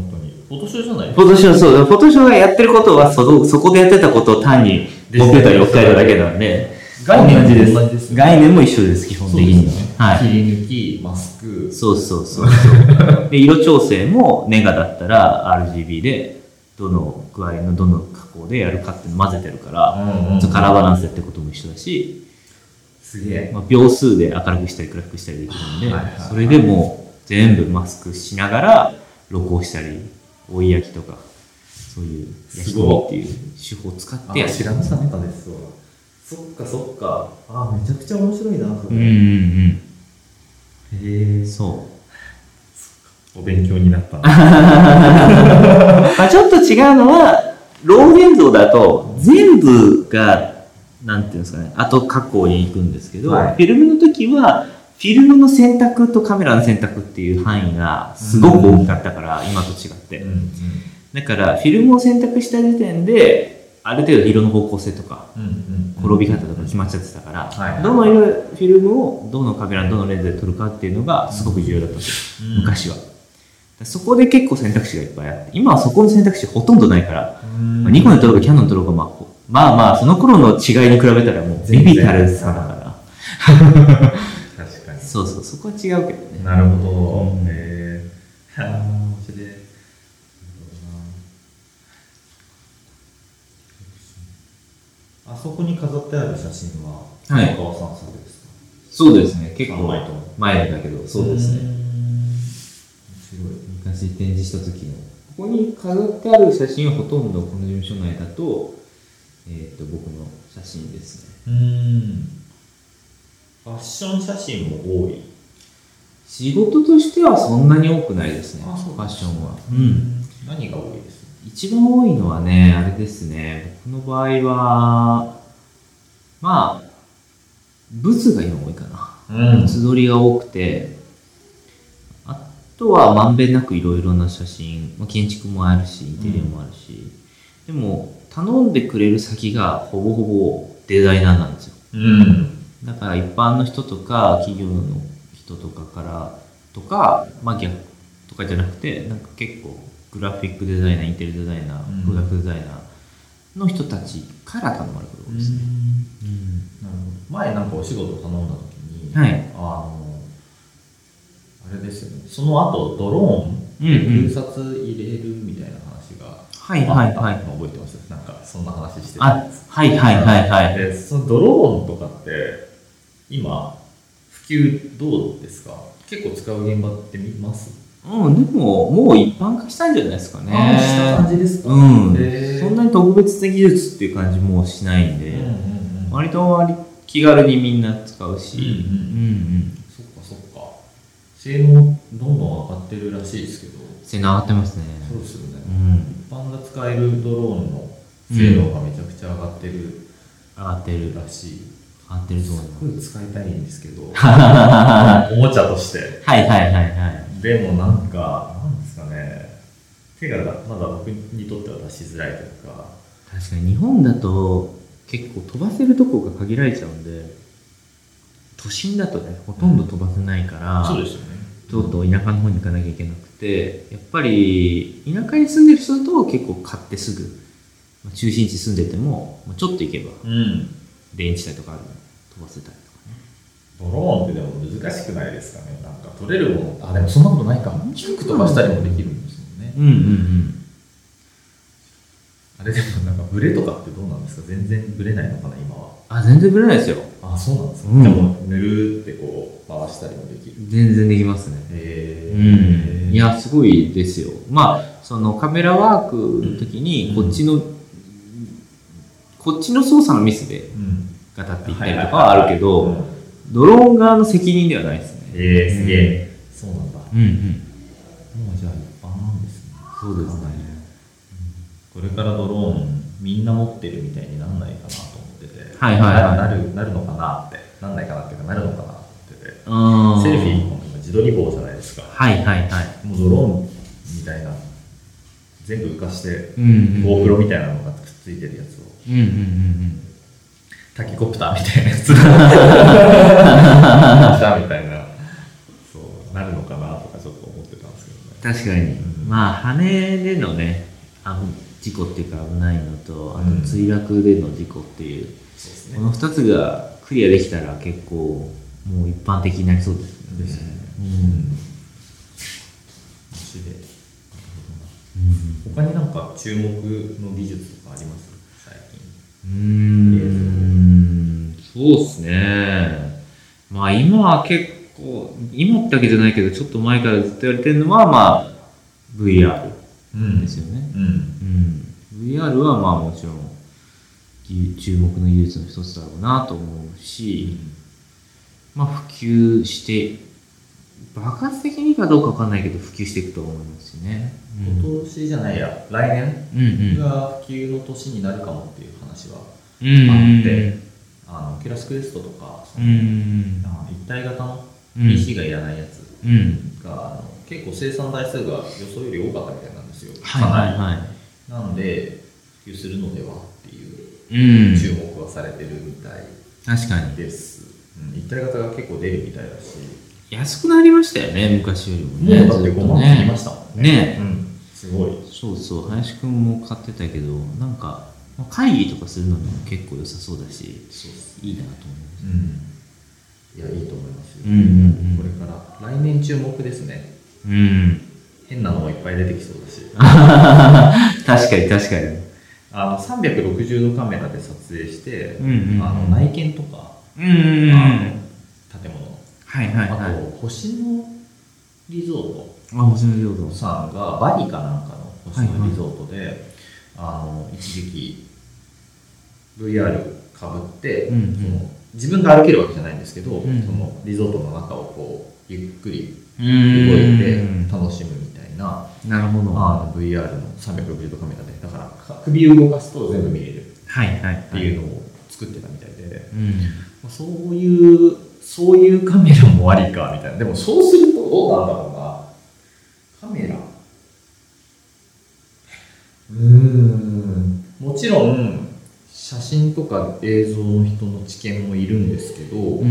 S2: フォトショーじゃない？
S1: フォトショー、そう。フォトショーがやってることは、そ、そこでやってたことを単にコンピューターに置き換えただけなんで、概念も同じです。概念も一緒です、基本的に。
S2: ね、はい。切り抜き、マスク。
S1: そうそうそうそう。で、色調整もネガだったら アールジービー で、どの具合のどの加工でやるかっていうのを混ぜてるから、うんうん、カラーバランスやってることも一緒だし、
S2: すげえ。
S1: まあ、秒数で明るくしたり暗くしたりできるんで、はいはいはい、それでもう全部マスクしながら録音したり、追い焼きとか、そういう焼き込みっていう手法を使ってやる。
S2: 知らなかったです。そっかそっか。あ、めちゃくちゃ面白いな、それ。
S1: うんうんうん。
S2: へえ。
S1: そう。
S2: お勉強になったな。
S1: まあちょっと違うのは、ロー現像だと全部が、なんていうんですかね、後加工に行くんですけど、はい、フィルムの時は、フィルムの選択とカメラの選択っていう範囲がすごく大きかったから、うん、今と違って、うんうん。だから、フィルムを選択した時点で、ある程度色の方向性とか、うんうん、転び方とか決まっちゃってたから、はいはい、どの色フィルムをどのカメラのどのレンズで撮るかっていうのがすごく重要だったんですよ、うん、昔は。そこで結構選択肢がいっぱいあって、今はそこの選択肢ほとんどないから、まあ、ニコンで撮ろうかキャノンで撮ろうか、まあ、まあまあその頃の違いに比べたらもうビビたる差だから。
S2: 確かに。
S1: そうそう、そこは違うけどね。
S2: なるほど。うん、へぇー。面白い。あそこに飾ってある写真は、
S1: はい、
S2: 川さん作ですか？
S1: そうですね、結構前だけど、そうですね。面白い。昔展示した時の、ここに飾ってある写真はほとんどこの事務所内だと、えっと、僕の写真ですね。
S2: うーん。ファッション写真も多い？
S1: 仕事としてはそんなに多くないですね、ファッションは。
S2: うん。何が多いですか？
S1: 一番多いのはね、あれですね、僕の場合は、まあ、物が今多いかな。うん、物撮りが多くて、あとはまんべんなくいろいろな写真、まあ、建築もあるし、インテリアもあるし、うん、でも、頼んでくれる先がほぼほぼデザイナーなんですよ。うん、だから一般の人とか、企業の人とかからとか、まあ逆とかじゃなくて、なんか結構、グラフィックデザイナー、インテリデザイナー、プロダクトデザイナーの人たちから頼まれることですね。うんうん、
S2: なるほど。前なんかお仕事頼んだ時に、
S1: はい、
S2: あのあれですよね。その後ドローンで空撮入れるみたいな話があったの覚えてます。なんかそんな話してたんです。
S1: はいはいはいはい。
S2: でそのドローンとかって今普及どうですか？結構使う現場って見ます？
S1: うん、でも、もう一般化したんじゃないですかね。
S2: ああ、した感じですか？
S1: うん。そんなに特別な技術っていう感じもしないんで、うんうんうん、割と割気軽にみんな使うし、うんうんうん、
S2: そっかそっか。性能どんどん上がってるらしいですけど。
S1: 性能上がってますね。
S2: そうですよね。うん、一般が使えるドローンの性能がめちゃくちゃ上がってる、うん、
S1: 上がってる
S2: らしい。
S1: 上がってると思います。
S2: すごい使いたいんですけど、おもちゃとして。
S1: はいはいはいはい。
S2: でもなんか、なんですかね、手がまだ僕にとっては出しづらいというか。
S1: 確かに日本だと結構飛ばせるとこが限られちゃうんで、都心だとね、ほとんど飛ばせないから、
S2: うん、そうですよね。
S1: ちょっと田舎の方に行かなきゃいけなくて、やっぱり田舎に住んでる人だと結構買ってすぐ、中心地住んでても、ちょっと行けば、田園地帯とかあるの飛ばせたりとかね。
S2: ドローンってでも難しくないですかね。なんか取れるもの、あ、でもそんなことないか。低く飛ばしたりもできるんですもんね。
S1: うんうんうん。
S2: あれでもなんかブレとかってどうなんですか？全然ブレないのかな今は。
S1: あ、全然ブレないですよ。
S2: あ、そうなんですか。うん、でもぬるってこう回したりもできる。
S1: 全然できますね。へー。うん。いや、すごいですよ。まあそのカメラワークの時にこっちの、うん、こっちの操作のミスでガタっていったりとかはあるけど、ドローン側の責任ではないですね。
S2: ええー、すげえ。そうなんだ。
S1: うんうん。
S2: もうじゃあ一般なんですね。
S1: そうですね。
S2: これからドローンみんな持ってるみたいになんないかなと思ってて、
S1: はいはいはい、
S2: なるなるのかなって、なんないかなっていうかなるのかなと思ってて、セルフィーも自撮り棒じゃないですか。
S1: はいはいはい。
S2: もうドローンみたいな全部浮かして、うんうん、GoPro みたいなのがくっついてるやつを、
S1: うんうんうんうん、
S2: タキコプターみたいなやつみたいな、そうなるのかなとかちょっと思ってたんですけどね。
S1: 確かに、うん、まあ羽でのねあの事故っていうか危ないのと、あと墜落での事故っていう、うん、そうですね、このふたつがクリアできたら結構もう一般的になりそうですよね。ですね。うん。面
S2: 白い。なるほどな。うん、他になんか注目の技術とかあります？最近。うー
S1: ん。そうですね。まあ今は結構今ってわけじゃないけどちょっと前からずっと言われてるのはまあ ブイアール ですよね。うん。うん。ブイアール はまあもちろん注目の技術の一つだろうなと思うし、まあ普及して爆発的にかどうかわかんないけど普及していくと思いますしね。
S2: うん、今年じゃないや来年が普及の年になるかもっていう話はあって、うん、あのキュラスクエストとかその、うん、一体型の ピーシー がいらないやつが、うん、あの結構生産台数が予想より多かったみたいなんですよ。はいはいはい。なので普及するのではっていう注目はされてるみたいです。
S1: 確かに。
S2: うん、一体型が結構出るみたいだし、
S1: 安くなりましたよね、昔よりもね。
S2: もうだってごまん切りましたもんね。
S1: ね、
S2: うん、すごい。
S1: そうそう、林くんも買ってたけど、なんか会議とかするのにも結構良さそうだし、そういいなと思います。
S2: うん、いや、いいと思いますよ。うんうんうん、これから来年注目ですね。うん。変なのもいっぱい出てきそうだし。
S1: 確かに確かに。
S2: あのさんびゃくろくじゅうどカメラで撮影して、うんうん、あの内見とか、うんうんうん、あの建物、はいはいはい、あと星野リゾート、
S1: あ、星野リゾート
S2: さんがバリかなんかの星野リゾートで、はいはい、あの一時期 ブイアール かぶって、うんうん、その自分が歩けるわけじゃないんですけど、うん、そのリゾートの中をこうゆっくり動いて楽しむみたいな、
S1: なるほど、
S2: あの ブイアール のさんびゃくろくじゅうどカメラで、だから首を動かすと全部見れるっていうのを作ってたみたいで、うん、そういうそういうカメラもありかみたいな。でもそうするとどうなんだろうな、カメラ、うーん、もちろん写真とか映像の人の知見もいるんですけど、うんうん、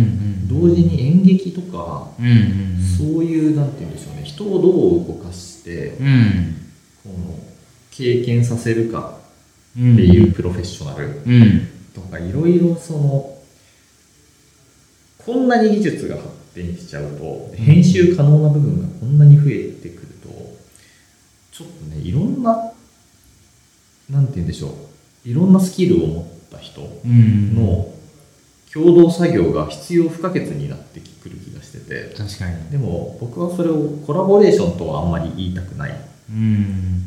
S2: 同時に演劇とか、うんうんうん、そういうなんて言うんでしょうね、人をどう動かして、うん、この経験させるかっていうプロフェッショナルとか、いろいろそのこんなに技術が発展しちゃうと、編集可能な部分がこんなに増えてくると、ちょっとね、いろんななんて言うんでしょう、いろんなスキルを持った人の共同作業が必要不可欠になってくる気がしてて、
S1: 確かに。
S2: でも僕はそれをコラボレーションとはあんまり言いたくない。うん、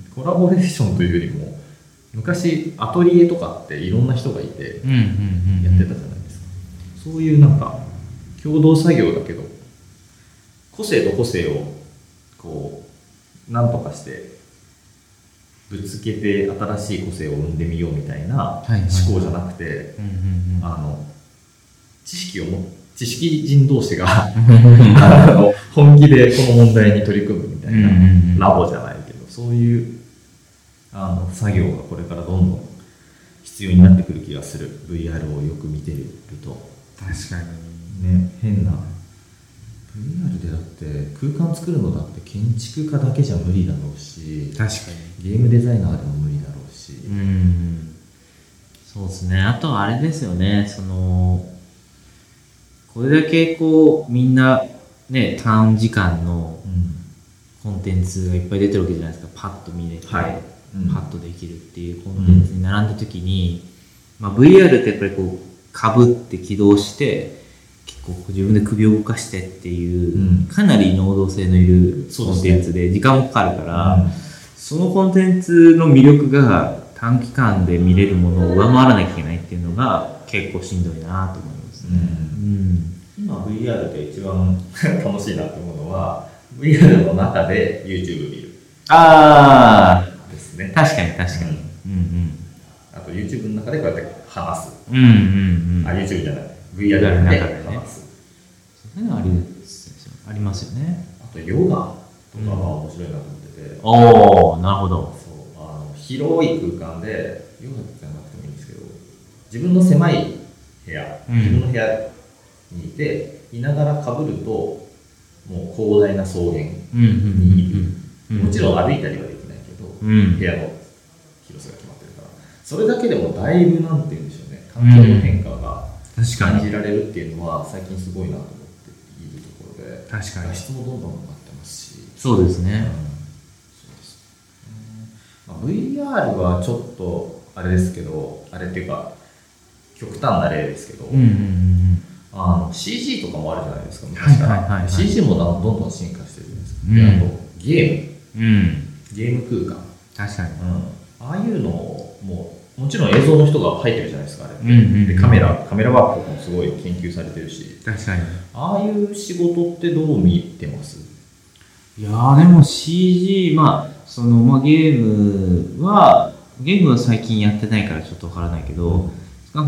S2: コラボレーションというよりも、昔アトリエとかっていろんな人がいてやってたじゃないですか。そういうなんか共同作業だけど個性と個性をこう何とかしてぶつけて新しい個性を生んでみようみたいな思考じゃなくて、あの知識をも知識人同士があの本気でこの問題に取り組むみたいなラボじゃないけど、そういうあの作業がこれからどんどん必要になってくる気がする。 ブイアール をよく見てると
S1: 確か
S2: にね、変な ブイアール でだって空間作るのだって建築家だけじゃ無理だろうし、
S1: 確か
S2: にゲームデザイナーでも無理だろうし、うん、
S1: そうですね。あとはあれですよね、そのこれだけこうみんなね短時間のコンテンツがいっぱい出てるわけじゃないですか。パッと見れて、はい、うん、パッとできるっていうコンテンツに並んだ時に、うん、まあ、ブイアール ってやっぱりこうかぶって起動して結構自分で首を動かしてっていう、うん、かなり能動性のいるコンテンツで時間もかかるから、うん、そのコンテンツの魅力が短期間で見れるものを上回らなきゃいけないっていうのが結構しんどいなと思いますね。うん
S2: うん、今 ブイアール で一番楽しいなと思うのは ブイアール の中で YouTube 見る。
S1: ああ
S2: ですね。
S1: 確かに確かに。
S2: うんうん、あと YouTube の中でこうやって話す。
S1: うんうんうん。
S2: あ、YouTube じゃない。ブイアール の中で話す。
S1: そういうのありありますよね。
S2: あとヨガとかは面白いなと思ってて。うん、
S1: おお、なるほど。
S2: そう、あの広い空間でヨガじゃなくてもいいんですけど、自分の狭い部屋、うん、自分の部屋にいていながらかぶるともう広大な草原にいる。 うん、もちろん歩いたりはできないけど、うん、部屋の広さが決まってるからそれだけでもだいぶなんて言うんでしょうね環境の変化が感じられるっていうのは最近すごいなと思っているところで
S1: 確かに
S2: 画質もどんどん上がってますし
S1: そうですね、
S2: うん、そうですね、まあ、ブイアール はちょっとあれですけどあれっていうか極端な例ですけど、うんうんうん、あの シージー とかもあるじゃないですか昔から、はいはいはいはい、シージー もどんどん進化してるじゃないですか、うん、であとゲーム、うん、ゲーム空間
S1: 確かに、
S2: うん、ああいうのももちろん映像の人が入ってるじゃないですかあれ、うんうんうん、でカメラカメラワークとかもすごい研究されてるし
S1: 確かに
S2: ああいう仕事ってどう見てます？
S1: いやーでも シージー まあその、まあ、ゲームはゲームは最近やってないからちょっとわからないけど、うん、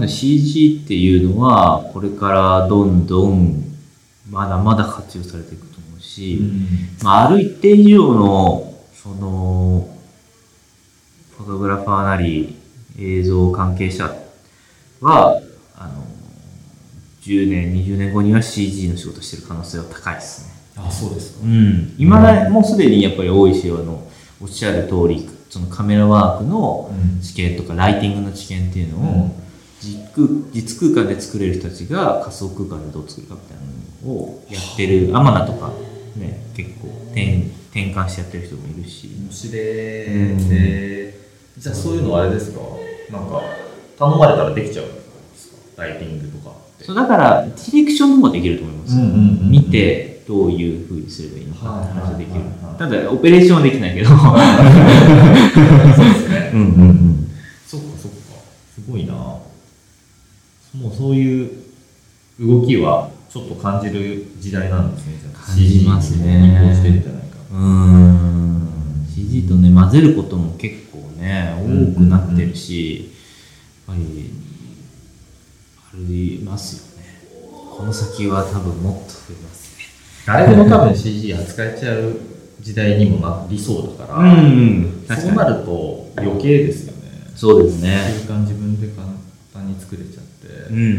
S1: シージー っていうのはこれからどんどんまだまだ活用されていくと思うし、うんまあ、ある一定以上のそのフォトグラファーなり映像関係者はあのじゅうねんにじゅうねんごには シージー の仕事してる可能性は高いですね。
S2: あ、そうですか。
S1: うん。今だもうすでにやっぱり多いし、あのおっしゃる通りそのカメラワークの知見とか、うん、ライティングの知見っていうのを、うん、実空実空間で作れる人たちが仮想空間でどう作るかみたいなのをやってるアマナとかね結構転転換してやってる人もいるし。
S2: 面白い、うん、でじゃあそういうのはあれですか？なんか頼まれたらできちゃうんですか？ライティングとかって。
S1: そうだからディレクションの方ができると思います、うんうんうんうん、見てどういう風にすればいいのかって話ができる、はいはいはいはい、ただオペレーションはできないけど
S2: そうですねうんうんうんそっかそっかすごいなもうそういう動きはちょっと感じる時代なんですね。
S1: 感じますね。
S2: 移行してるんじゃないか。
S1: うーん シージー とね混ぜることも結構ね多くなってるし、やっぱりありますよね。この先は多分もっと増えますね。
S2: 誰でも多分 シージー 扱えちゃう時代にもなりそうだから、
S1: うん、
S2: そうなると余計ですよね。
S1: そうですね。
S2: 空間自分で簡単に作れちゃって、
S1: うんうんうん、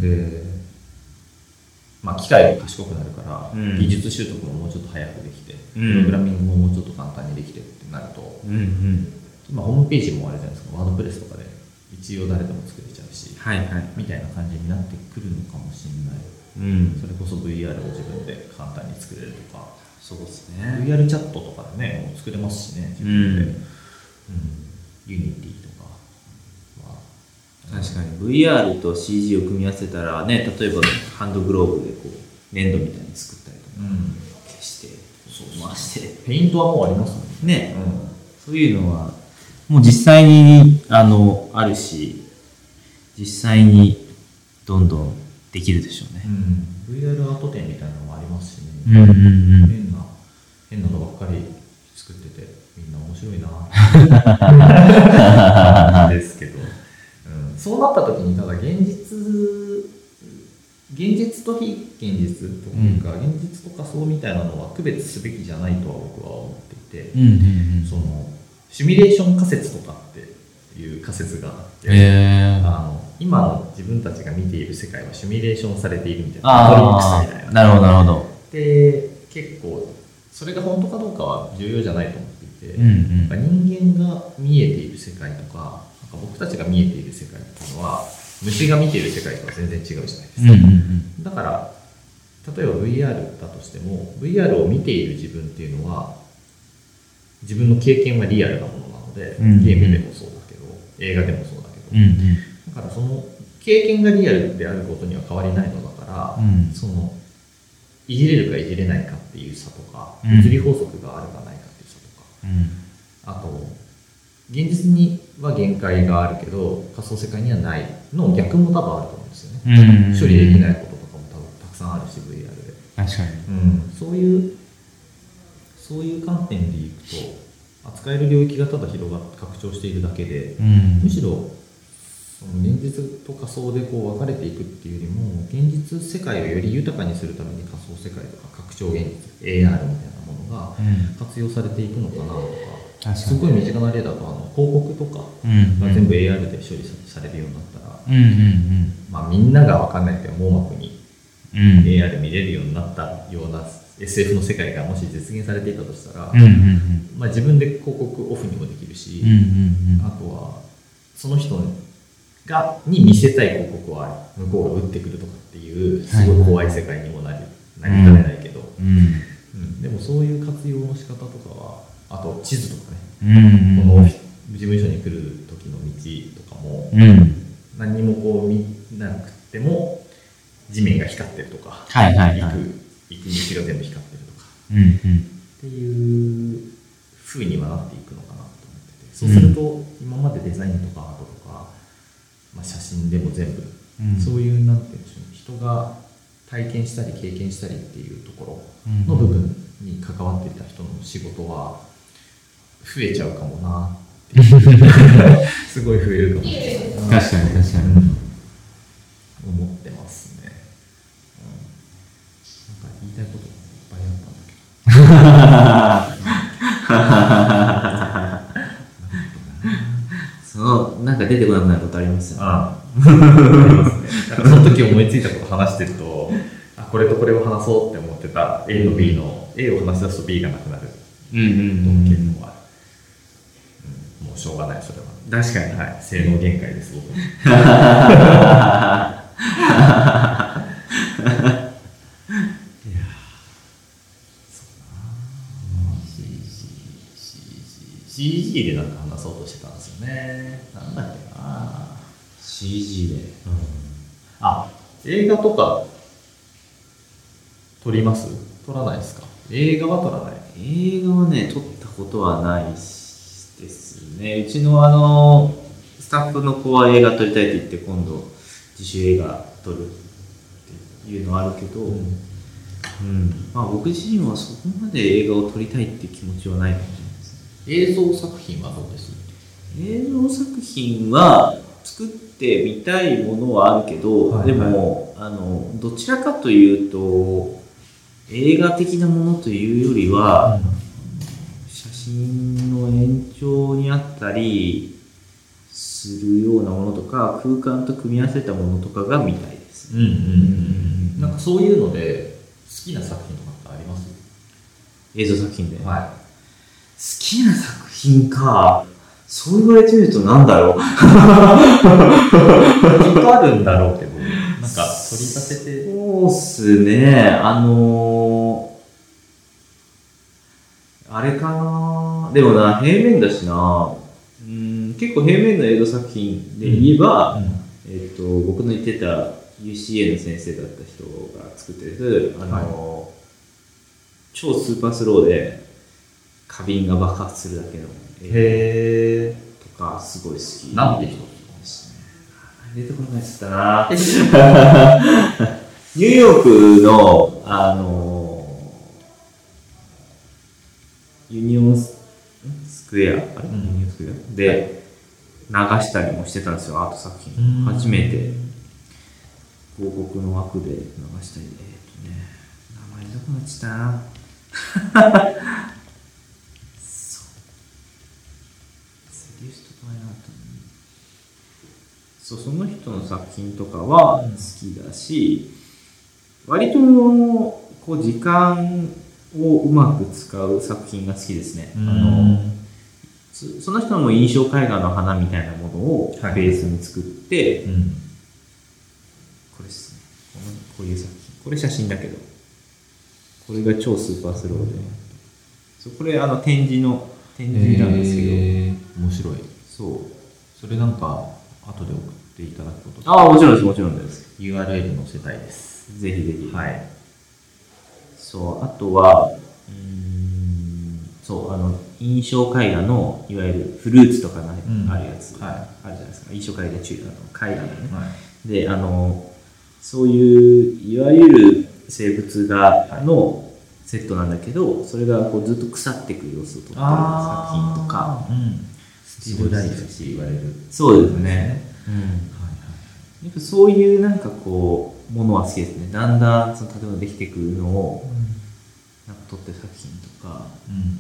S2: で、まあ、機械が賢くなるから、うん、技術習得ももうちょっと早くできて、うん、プログラミングももうちょっと簡単にできてってなると、うんうん、今ホームページもあれじゃないですか、ワードプレスとかで一応誰でも作れちゃうし、
S1: はいはい、
S2: みたいな感じになってくるのかもしれない、うん、それこそ ブイアール を自分で簡単に作れるとか、
S1: そうですね、
S2: ブイアール チャットとかでねもう作れますしね自分で、うんうん、ユニティとか、
S1: まあ、確かに ブイアール と シージー を組み合わせたらね、例えばハンドグローブでこう粘土みたいに作ったりとか、うん、消してそう回して
S2: ペイントはもうありますもん
S1: ね、ね、うん、そういうのはもう実際にあのあるし、実際にどんどんできるでしょうね、
S2: うん、ブイアール アート展みたいなのもありますしね、
S1: うんうんうん、
S2: 変な変なのばっかり作っててみんな面白いなですけど、うん、そうなった時にただ現実現実と非現実というか、うん、現実と仮想みたいなのは区別すべきじゃないとは僕は思っていて、うんうんうん、そのシミュレーション仮説とかっていう仮説があって、えー、あの今の自分たちが見ている世界はシミュレーションされているみたいな、マトリックスみたいな。
S1: なるほどなるほど。
S2: で結構それが本当かどうかは重要じゃないと思っていて、うんうん、人間が見えている世界とか、なんか僕たちが見えている世界っていうのは虫が見ている世界とは全然違うじゃないですか、うんうんうん、だから例えば ブイアール だとしても ブイアール を見ている自分っていうのは自分の経験はリアルなものなので、うんうん、ゲームでもそうだけど映画でもそうだけど、うんうん、だからその経験がリアルであることには変わりないのだから、うん、そのいじれるかいじれないかっていう差とか、うん、物理法則があるかないかっていう差とか、うん、あと現実には限界があるけど仮想世界にはないの逆も多分あると思うんですよね、うんうんうん、処理できないこととかも多分たくさんあるし ブイアール で
S1: 確かに、
S2: うん、そういうそういう観点でいくと扱える領域がただ広がって拡張しているだけで、うん、むしろその現実と仮想でこう分かれていくっていうよりも現実世界をより豊かにするために仮想世界とか拡張現実 エーアール みたいなものが活用されていくのかなとか、うん、すごい身近な例だとあの広告とかが全部 エーアール で処理されるようになったら、うんうんうん、まあ、みんなが分かんないけど網膜に エーアール 見れるようになったようなエスエフ の世界がもし実現されていたとしたら、
S1: うんうんうん、
S2: まあ、自分で広告オフにもできるし、
S1: うんうんうん、
S2: あとはその人がに見せたい広告は向こうが打ってくるとかっていうすごい怖い世界にもなり、なりかねないけど、
S1: うんうん
S2: うん、でもそういう活用の仕方とかは、あと地図とかね、
S1: うんうん、
S2: この事務所に来る時の道とかも、
S1: うん、
S2: 何にもこう見なくても地面が光ってるとか、
S1: はいはいはい、
S2: 行く行く道が全部光ってるとか、
S1: うんうん、
S2: っていう風にはなっていくのかなと思ってて、そうすると、うん、今までデザインとかアートとか、まあ、写真でも全部、うん、そういうなんていうんでしょう、人が体験したり経験したりっていうところの部分に関わっていた人の仕事は増えちゃうかもなっていうすごい増えるかもしれない。
S1: 確かに確かに、
S2: うん、思ってますね、うん、なんか言いたいこといっぱいあったんだけど
S1: そのなんか出てこなくなることありますよね。
S2: ああありますね。その時思いついたこと話してると、あ、これとこれを話そうって思ってた A と B の、うん、A を話し出すと B がなくなる
S1: うんうんうん、
S2: 結構ある、うん、もうしょうがない、それは
S1: 確かに、
S2: はい、性能限界です僕もいやそうな シージー シージー でなんか話そうとしてたんですよね。なんだっけな
S1: シージー で、うん、
S2: あ、映画とか撮ります？撮らないですか？映画は撮らない。
S1: 映画はね、撮ったことはないですね。うちのあのスタッフの子は映画撮りたいって言って今度自主映画撮るっていうのはあるけど、うんうん、まあ僕自身はそこまで映画を撮りたいっていう気持ちはないかもしれないですね。
S2: 映像作品はどうです？
S1: 映像作品は作ってみたいものはあるけど、はいはい、でもあのどちらかというと映画的なものというよりは、うん、写真の延長にあったりするようなものとか空間と組み合わせたものとかが見たいです、
S2: うんうんうん、なんかそういうので好きな作品とかってあります？
S1: 映像作品で、
S2: はい、
S1: 好きな作品か、そう言われてみるとなんだろういっ
S2: ぱいあるんだろうけど、なんか取り立てて。
S1: そうっすね、あのー、あれかな、でもな、平面だしな、うん、結構平面の映像作品で言えば、うんうん、えーと、僕の言ってた ユーシーエー の先生だった人が作ってる、あのーはい、超スーパースローで花瓶が爆発するだけの
S2: 映
S1: 画とかすごい好き。
S2: なんて人
S1: ですね。出てこなかったなニューヨークの、あのー、ユニオンスクエア、あれ、うん、ユニオンスクエアで流したりもしてたんですよ、アート作品。初めて広告の枠で流したりで、えっとね、名前どこになっちゃったなそうセリウスとかやなとそう、その人の作品とかは好きだし、うん、割とこう時間をうまく使う作品が好きですね。あのその人の印象絵画の花みたいなものをベースに作って、はい、うん、これですね、こういう作品、これ写真だけどこれが超スーパースローで、そう、これあの展示の展示なんですけど、
S2: えー、面白い。
S1: そう、
S2: それなんか後で送っていただくこと。
S1: ああ、もちろんです、もちろんです。
S2: ユーアールエル 載せたいです。
S1: ぜひぜひ。
S2: はい。
S1: そう、あとは、うーん、そう、あの印象絵画のいわゆるフルーツとかの、ね、うん、あるやつ、はい、あるじゃないですか。印象絵画中の絵画のね、はい、で、あのそういういわゆる生物画のセットなんだけど、それがこうずっと腐っていく様子を撮ってる作品とか、うん、
S2: スティールライフって言われる。
S1: そうですね。うん、はいはい、やっぱそういうなんかこうものは好きですね。だんだんその建物できてくるのを、うん、なんか撮ってる作品とか、うんうん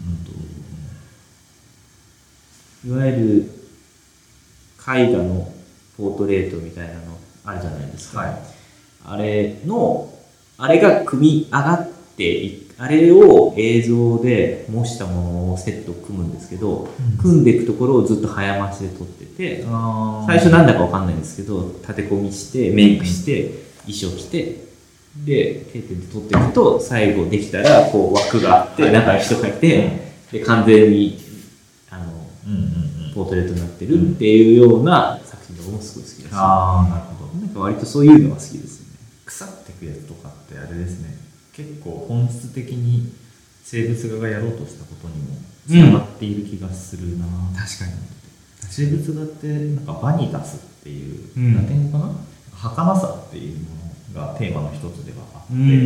S1: と、いわゆる絵画のポートレートみたいなのあるじゃないですか。はい、あれのあれが組み上がっていく、 あれを映像で模したものをセットを組むんですけど、うん、組んでいくところをずっと早回しで撮ってて、最初なんだかわかんないんですけど、立て込みしてメイクして衣装着てで定点で撮っていくと、最後できたらこう枠があって、中に人がいて、で完全にあの、うんうんうん、ポートレートになってるっていうような作品が僕もすごい好きです。
S2: ああ、なるほど。
S1: なんか割とそういうのが好きですね。
S2: 腐ってくやつとかってあれですね、結構本質的に生物画がやろうとしたことにもつながっている気がするな、うん、
S1: 確かに。
S2: 生物画ってなんかバニタスっていう、うん、ラテン語かな、儚さっていうものがテーマの一つではあって、うんうんうん、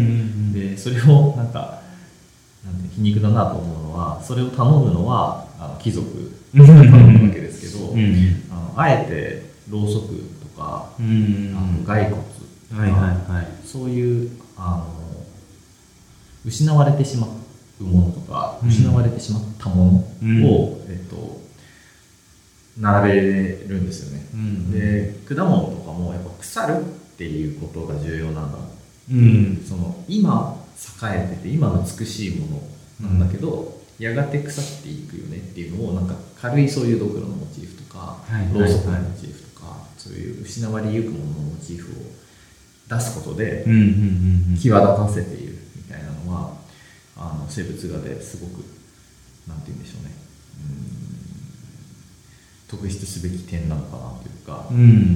S2: でそれをなんかなんて皮肉だなと思うのは、それを頼むのはあの貴族が頼むわけですけど、うんうん、あのあえてろうそくとか、うんうん、あの骸骨とか、はいはいはい、そういうあの失われてしまうものとか、うん、失われてしまったものを、うん、えっと、並べるんですよね、うん、で果物とかもやっぱ腐るっていうことが重要なんだ、うん、その今栄えてて今美しいものなんだけど、うん、やがて腐っていくよねっていうのをなんか軽いそういうドクロのモチーフとか、ろうそくのモチーフとか、そういう失われゆくもののモチーフを出すことで際立たせているみたいなのは、あの生物画ですごくなんて言うんでしょうね、うん、特筆すべき点なのかなというか、うん、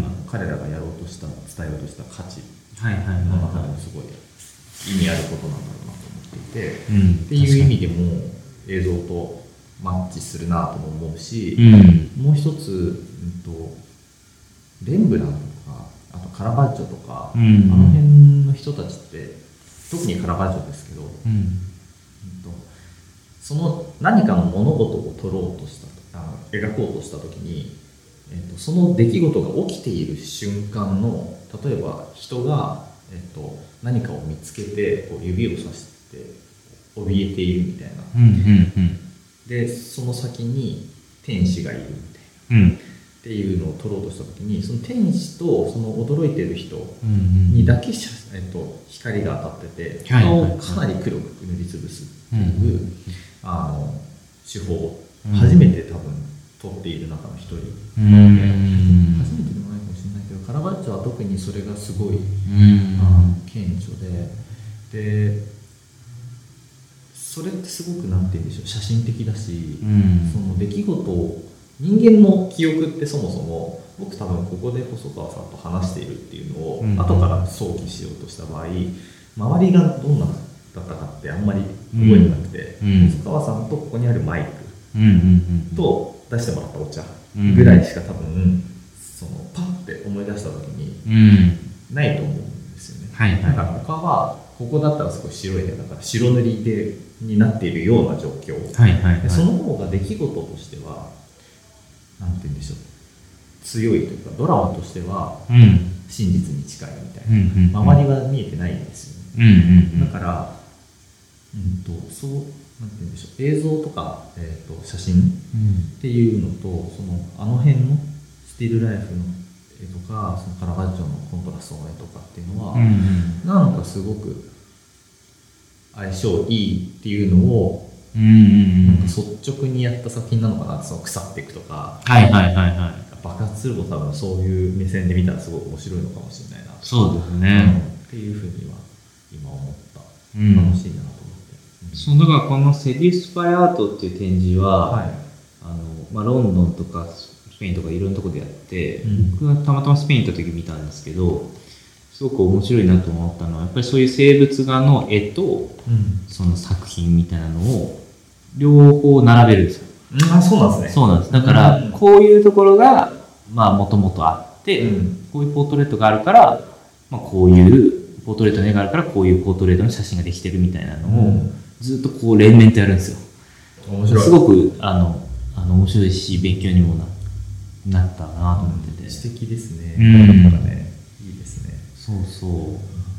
S2: あの彼らがやろうとした伝えようとした価値の中でもすごい意味あることなんだろうなと思っていて、うん、っていう意味でも映像とマッチするなとも思うし、うん、もう一つ、うんと、レンブラントとかあとカラバッジョとか、うん、あの辺の人たちって特にカラバッジョですけど、うんうんと、その何かの物事を撮ろうとしたあの描こうとした時に、えーと、その出来事が起きている瞬間の、例えば人が、えーと、何かを見つけてこう指をさして怯えているみたいな、うんうんうん、でその先に天使がいるみたいな、うん、っていうのを撮ろうとした時に、その天使とその驚いている人にだけ、うんうん、えっと、光が当たってて、顔をかなり黒く塗りつぶすっていう、うんうん、あの手法を初めて多分撮っている中の一人、うん、初めてでもないかもしれないけど、カラバッチョは特にそれがすごい、うん、あの顕著で、でそれってすごくなんて言うんでしょう、写真的だし、うん、その出来事を、人間の記憶ってそもそも、僕多分ここで細川さんと話しているっていうのを後から想起しようとした場合、周りがどんなだったかってあんまり覚えてなくて、うん、細川さんとここにあるマイクと出してもらったお茶ぐらいしか多分そのパッて思い出した時にないと思うんですよね、はいはい、だから他はここだったらすごい白い部屋だから白塗りでになっているような状況、はいはいはい、でその方が出来事としてはなんて言うんでしょう、強いというかドラマとしては真実に近いみたいな、うんうんうん、周りは見えてないんですよね、うんうんうん、だから、うんと、そうなんて言うんでしょう、映像とか、えーと、写真っていうのと、そのあの辺のスティールライフの絵とか、そのカラバッジョのコントラストの絵とかっていうのは、うんうん、なんかすごく相性いいっていうのをうんうんうん、なんか率直にやった作品なのかな、その腐っていくとか、はいはいはいはい、爆発すると多分そういう目線で見たらすごく面白いのかもしれないな、
S1: そうですね、
S2: うん、っていうふうには今思った、うん、楽しいなと思って、
S1: うん、そうだからこのセディスパイアートっていう展示は、はい、あのまあ、ロンドンとかスペインとかいろんなところでやって、うん、僕がたまたまスペイン行った時見たんですけど、すごく面白いなと思ったのは、やっぱりそういう生物画の絵と、うん、その作品みたいなのを両方並べるんですよ。
S2: うん、あ、そうなんですね。
S1: そうなんです。だから、うん、こういうところが、まあ、もともとあって、うん、こういうポートレートがあるから、まあ、こういうポートレートの絵があるから、こういうポートレートの写真ができてるみたいなのを、うん、ずっとこう連綿とやるんですよ。面白い。すごく、あの、あの面白いし、勉強にも な, なったなと思ってて。
S2: うん、素敵ですね。うん。だからね、いいですね。
S1: そうそう。すごい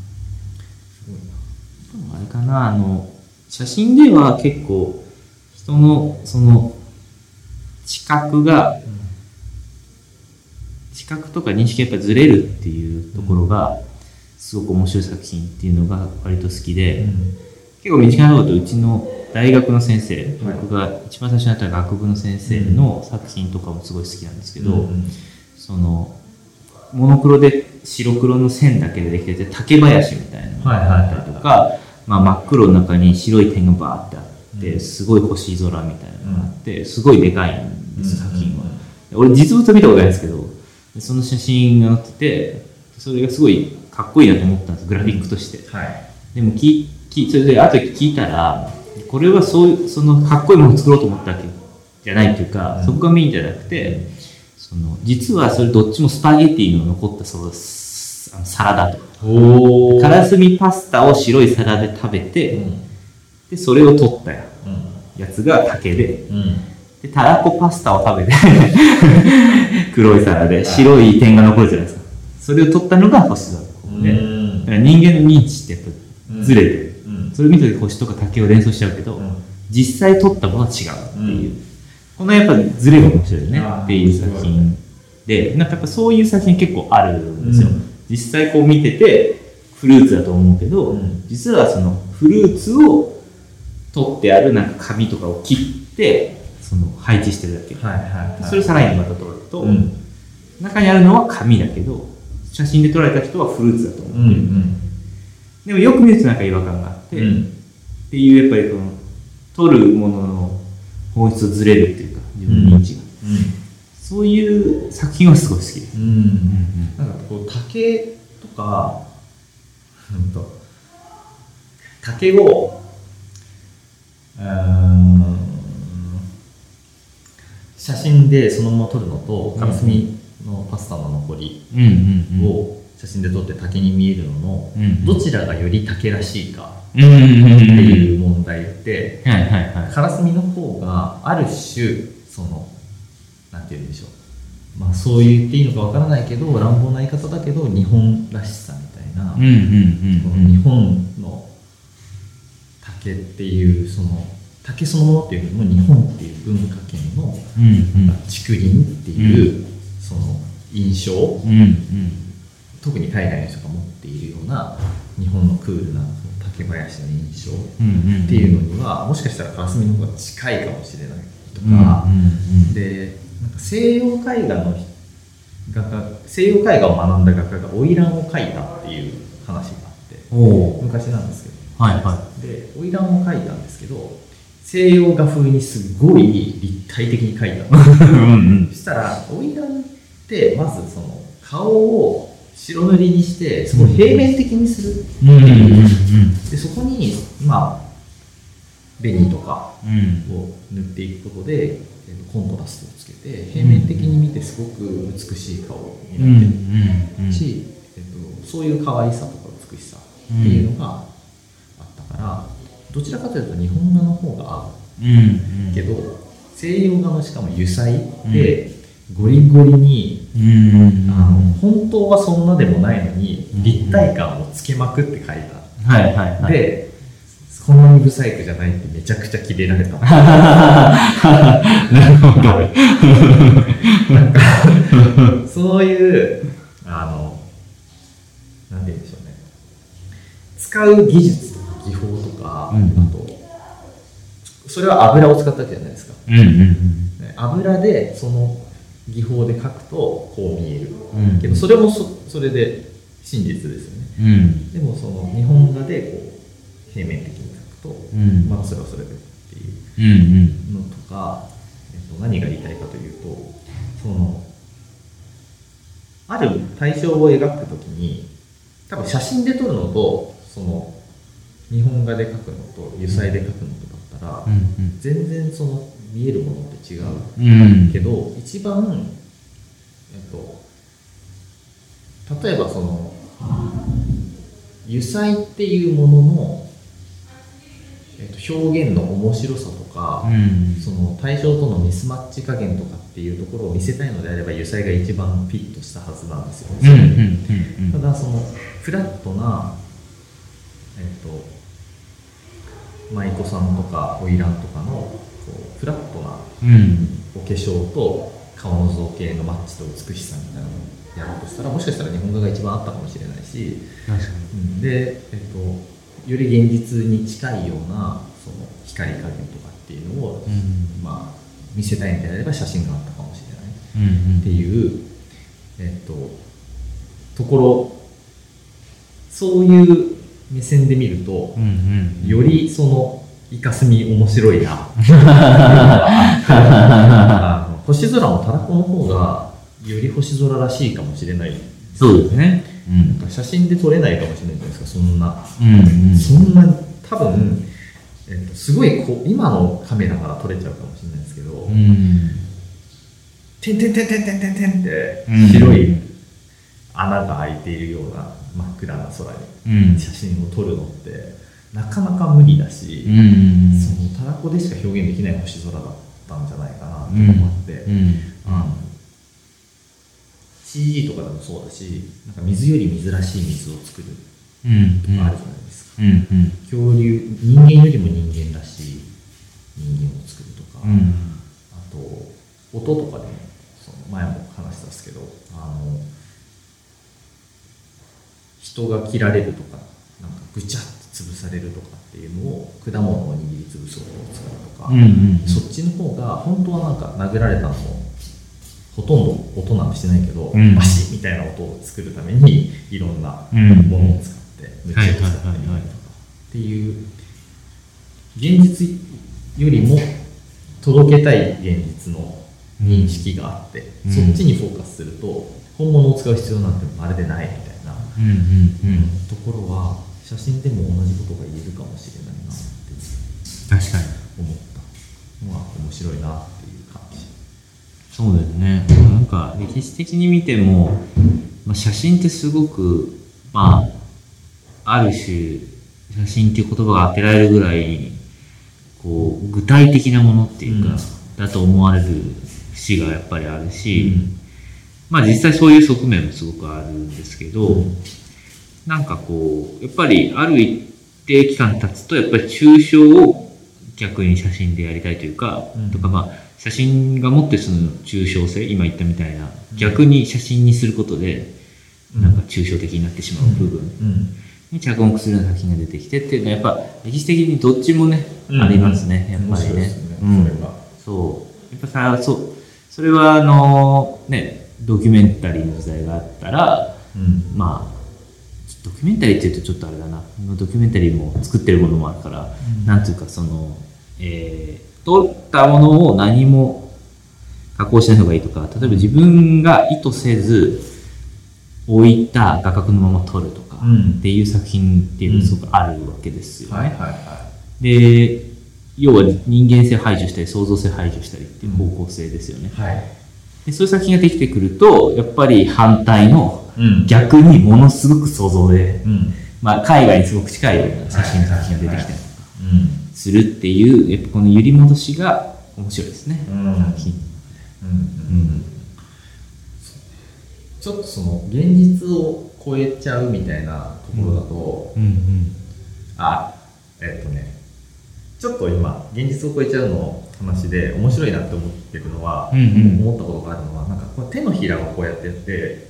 S1: な。あれかな、あの、写真では結構、人のその知覚が、知覚とか認識がやっぱずれるっていうところがすごく面白い作品っていうのが割と好きで、 結構身近なことうちの大学の先生、僕が一番最初にやった学部の先生の作品とかもすごい好きなんですけど、うんうん、そのモノクロで白黒の線だけでできてて竹林みたいなのがあったりとか、まあ、真っ黒の中に白い点がバーってあって、すごい星空みたいなのがあってすごいでかいんです、作品は。俺実物は見たことないんですけど、その写真が載っててそれがすごいかっこいいなと思ったんです、グラフィックとして、はい、でもききそれで後で聞いたらこれはそういうそのかっこいいものを作ろうと思ったわけじゃないというか、うん、そこがメインじゃなくて、その実はそれどっちもスパゲティの残ったそうですあのサラダとカラスミパスタを白い皿で食べて、うん、でそれを取ったやつが竹で、うん、でたらこパスタを食べて黒い皿で白い点が残るじゃないですか。それを取ったのが星だで、だから人間の認知ってやっぱずれてる、うん、それを見て星とか竹を連想しちゃうけど、うん、実際取ったものは違うっていう、うん、このやっぱずれが面白いよねっていう作品で、なんかやっぱそういう作品結構あるんですよ、うん、実際こう見ててフルーツだと思うけど、うん、実はそのフルーツを取ってあるなんか紙とかを切ってその配置してるだけ、はいはいはい、それをさらにまた取ると、うん、中にあるのは紙だけど写真で撮られた人はフルーツだと思ってる、うんうん、でもよく見るとなんか違和感があって、うん、っていうやっぱりこの撮るものの本質をずれるっていうか自分の認知が、うんうん、そういう作品はすごい好きです、うんうんうん、
S2: なんかこう竹とか、うん、と竹をうーん写真でそのまま撮るのとカラスミのパスタの残りを写真で撮って竹に見えるののどちらがより竹らしいかっていう問題ってカラスミの方がある種そのなんて言うんでしょう、まあそう言っていいのかわからないけど乱暴な言い方だけど日本らしさみたいな日本の竹っていうその竹そのものっていうよりも日本っていう文化圏の竹林っていうその印象、うんうん、特に海外の人が持っているような日本のクールな竹林の印象っていうのにはもしかしたらカラスミの方が近いかもしれないとか、うんうんうん、でなんか西洋絵画の画家西洋絵画を学んだ画家が花魁を描いたっていう話があって昔なんですけど、はいはい、で花魁を描いたんですけど西洋画風にすごい立体的に描いたうん、そしたら花魁ってまずその顔を白塗りにしてすごい平面的にするっていう、でそこにまあ紅とかを塗っていくことで、うん、コントラストをつけて平面的に見てすごく美しい顔になってるし、えっと、そういう可愛さとか美しさっていうのがあったからどちらかというと日本画の方が合う、うんうん、けど西洋画のしかも油彩で、うんゴリゴリに、うん、あの本当はそんなでもないのに立体感をつけまくって描いた、はいはいはい、でこんなにブサイクじゃないってめちゃくちゃキレられたなるほどなんかそういうあのなんて言うんでしょうね使う技術とか技法とか、うん、あとそれは油を使ったわけじゃないですか、うんうんうん、油でその技法で描くとこう見える、うん、けどそれも そ, それで真実ですよね、うん、でもその日本画でこう平面的に描くと、うん、まあそれはそれでっていうのとか、うんうんえっと、何が言いたいかというとそのある対象を描くときに多分写真で撮るのとその日本画で描くのと油彩で描くのとだったら、うんうん、全然その見えるものって違う、うん、けど一番、えっと、例えばその油彩っていうものの、えっと、表現の面白さとか、うん、その対象とのミスマッチ加減とかっていうところを見せたいのであれば油彩が一番フィットしたはずなんですよ、うんうん、ただそのフラットな、えっと、舞妓さんとか花魁とかのフラットなお化粧と顔の造形のマッチと美しさみたいなのをやろうとしたらもしかしたら日本画が一番あったかもしれないし、うん、で、えっと、 より現実に近いようなその光加減とかっていうのを、うん、まあ見せたいんであれば写真があったかもしれない、うんうん、っていう、えっと、ところ、そういう目線で見ると、うんうん、よりそのイカスミ面白いな星空もたらこの方がより星空らしいかもしれない。
S1: そうですね、
S2: うん、写真で撮れないかもしれないじゃないですか、そんな、うんうん、そんな多分、えっと、すごいこう今のカメラから撮れちゃうかもしれないですけど、うん、てんてんてんてんてんてんてんって白い穴が開いているような真っ暗な空に写真を撮るのってなかなか無理だし、うん、そのたらこでしか表現できない星空だったんじゃないかなと思って、うんうん、あの シージー とかでもそうだし、なんか水より水らしい水を作るとかあるじゃないですか、うんうん、恐竜、人間よりも人間らしい人間を作るとか、うん、あと音とかでもその前も話したんですけど、あの人が切られるとか、なんかぐちゃっと潰されるとかっていうのを果物を握りつぶす音を使うとか、うんうんうん、そっちの方が本当はなんか殴られたのもほとんど音なんてしてないけど、うん、バシッみたいな音を作るためにいろんなものを使ってめっちゃ使ってみたりとかっていう現実よりも届けたい現実の認識があって、うん、そっちにフォーカスすると本物を使う必要なんてまるでないみたいな、うんうんうん、ところは写真でも同じことが言えるかもしれないなって
S1: 確かに
S2: 思ったのは面白いなっていう感じ。
S1: そうですね。なんか歴史的に見ても、まあ、写真ってすごくまあある種写真っていう言葉が当てられるぐらいこう具体的なものっていうか、うん、だと思われる節がやっぱりあるし、うん、まあ実際そういう側面もすごくあるんですけど、うん、なんかこうやっぱりある一定期間経つとやっぱり抽象を逆に写真でやりたいというか、うん、とかまあ写真が持ってるその抽象性、今言ったみたいな逆に写真にすることでなんか抽象的になってしまう部分に着目するような作品が出てきてっていうのはやっぱ歴史的にどっちもね、うん、ありますね、やっぱりね。うん、それはそうやっぱさそうそれはあのねドキュメンタリーの時代があったら、うん、まあドキュメンタリーって言うとちょっとあれだな、ドキュメンタリーも作ってるものもあるから、うん、なんていうかその、えー、撮ったものを何も加工しない方がいいとか、例えば自分が意図せず置いた画角のまま撮るとかっていう作品っていうのがすごくあるわけですよね。うんはいはいはい、で要は人間性を排除したり創造性を排除したりっていう方向性ですよね。うんはい、でそういう作品ができてくるとやっぱり反対の逆にものすごく想像で、うんまあ、海外にすごく近いような写真の作品が出てきたりとかするっていう、やっぱこの揺り戻しが面白いですね、うん、作品、うんうん、
S2: ちょっとその現実を超えちゃうみたいなところだと、うんうんうん、あえっとねちょっと今現実を超えちゃうの話で面白いなって思ってるのは、うんうん、思ったことがあるのはなんかこう手のひらをこうやってやって、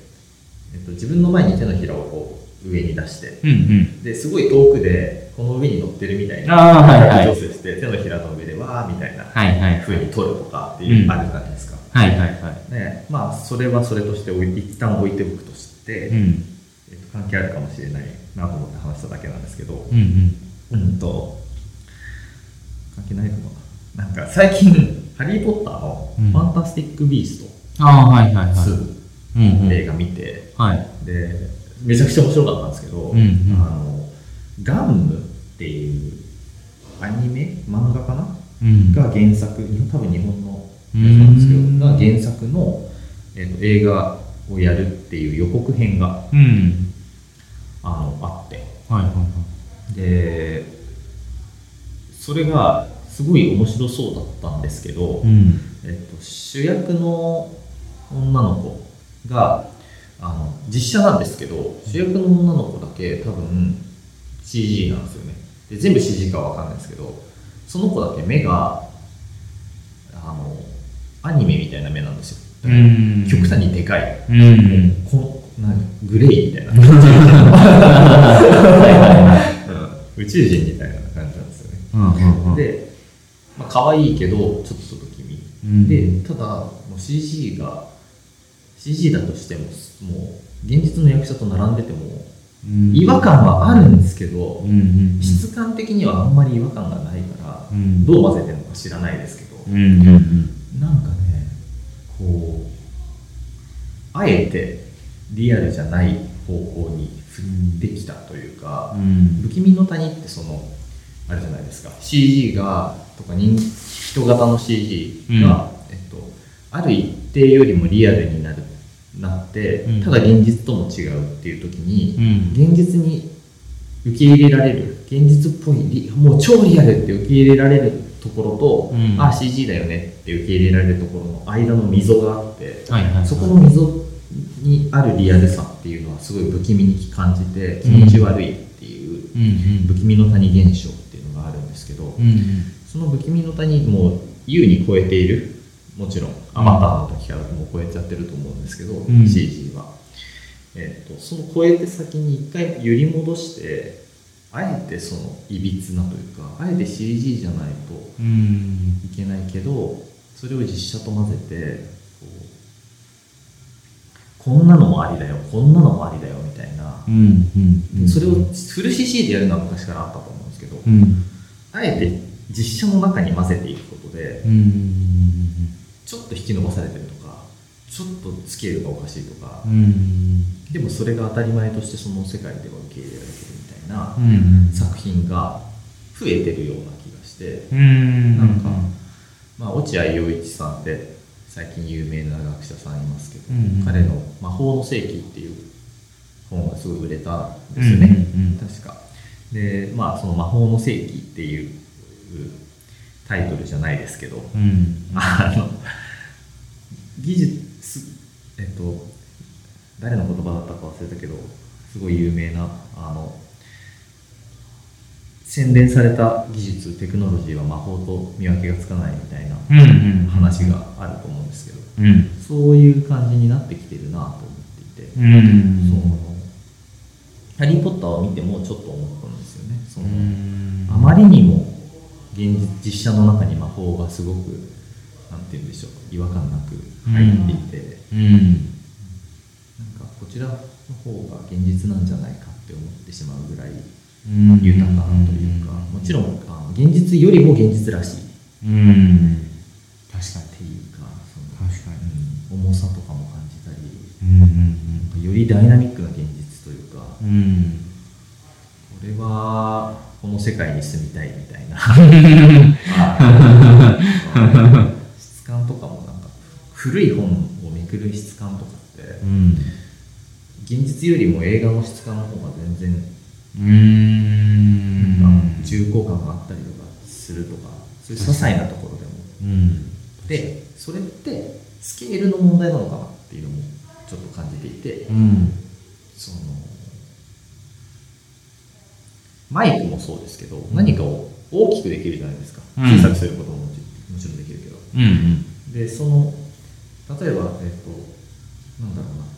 S2: えっと、自分の前に手のひらをこう上に出して、うんうん、ですごい遠くでこの上に乗ってるみたいな調整して、はいはい、手のひらの上でわーみたいな風に撮るとかっていう、はいはい、あるじゃないですか、はいはいはいね、まあそれはそれとして一旦置いておくとして、うんえっと、関係あるかもしれないなと思って話しただけなんですけど、うんうんうんと関係ないのかな、なんか最近ハリー・ポッターのファンタスティック・ビーストツーの映画見て、はい、でめちゃくちゃ面白かったんですけど、うんうん、あのガンムっていうアニメ漫画かな、うん、が原作、多分日本のやつなんですけど、が原作の、えーと、映画をやるっていう予告編が、うん、あのあって、はいはいはい、でそれがすごい面白そうだったんですけど、うんえっと、主役の女の子があの実写なんですけど、主役の女の子だけ多分 シージー なんですよね。で全部 シージー かは分かんないですけど、その子だけ目があのアニメみたいな目なんですよ。うん極端にでかい、うん、このグレーみたいな風宇宙人みたいな感じなんですよね、
S1: うんうんうん、
S2: で、まあ可愛いけどちょっと不気味、うん、でただもう シージー が シージー だとしてももう現実の役者と並んでても違和感はあるんですけど、うんうんうん、質感的にはあんまり違和感がないから、うん、どう混ぜてるのか知らないですけど、うんうんうん、なんかねこうあえてリアルじゃない方向に振ってきたというか、うん、不気味の谷ってそのあれじゃないですか シージー がとか人人型の シージー が、うんえっと、ある一定よりもリアルになるなって、うん、ただ現実とも違うっていう時に、うん、現実に受け入れられる現実っぽいもう超リアルって受け入れられるところと、うん、あ シージー だよねって受け入れられるところの間の溝があって、はいはいはい、そこの溝にあるリアルさっていうのはすごい不気味に感じて気持ち悪いっていう不気味の谷現象っていうのがあるんですけど、うんうん、その不気味の谷も優に超えているもちろんアバターの時からもう超えちゃってると思うんですけど、うん、シージー は、えー、とその超えて先に一回揺り戻してあえてそのいびつなというかあえて シージー じゃないといけないけどそれを実写と混ぜてこうこんなのもありだよこんなのもありだよみたいな、うんうんうん、それをフル シージー でやるのは昔からあったと思うんですけど、うん、あえて実写の中に混ぜていくことで、うんうんうん、ちょっと引き伸ばされてるとかちょっとスケールがおかしいとか、うんうん、でもそれが当たり前としてその世界では受け入れられてるみたいな作品が増えてるような気がして、うんうん、なんか、まあ、落合陽一さんって最近有名な学者さんいますけど、うんうん、彼の「魔法の世紀」っていう本がすごい売れたんですよね、うんうんうん、確かで、まあその魔法の世紀っていうタイトルじゃないですけど、うん、あの技術えっと誰の言葉だったか忘れたけどすごい有名なあの洗練された技術テクノロジーは魔法と見分けがつかないみたいな話があると思うんですけど、うんうん、そういう感じになってきてるなと思っていて、うん、そのハリー・ポッターを見てもちょっと思ったんですよね。そのあまりにも現実実写の中に魔法がすごくなんて言うんでしょう違和感なく入っていて、うんうん、なんかこちらの方が現実なんじゃないかって思ってしまうぐらい豊かなというか、もちろんあの現実よりも現実らしい、うん、確かにっていうか、その確かに、うん、重さとかも感じたり、うんうんうん、よりダイナミックな現実というか、うん、これはこの世界に住みたいみたいな質感とかもなんか古い本をめくる質感とかって、うん、現実よりも映画の質感の方が全然うーんなんか重厚感があったりとかするとかそういう些細なところでも、うん、でそれってスケールの問題なのかなっていうのもちょっと感じていて、うん、そのマイクもそうですけど、うん、何かを大きくできるじゃないですか、うん、小さくすることももちろんできるけど、うんうん、でその例えば、えっと、なんだろうな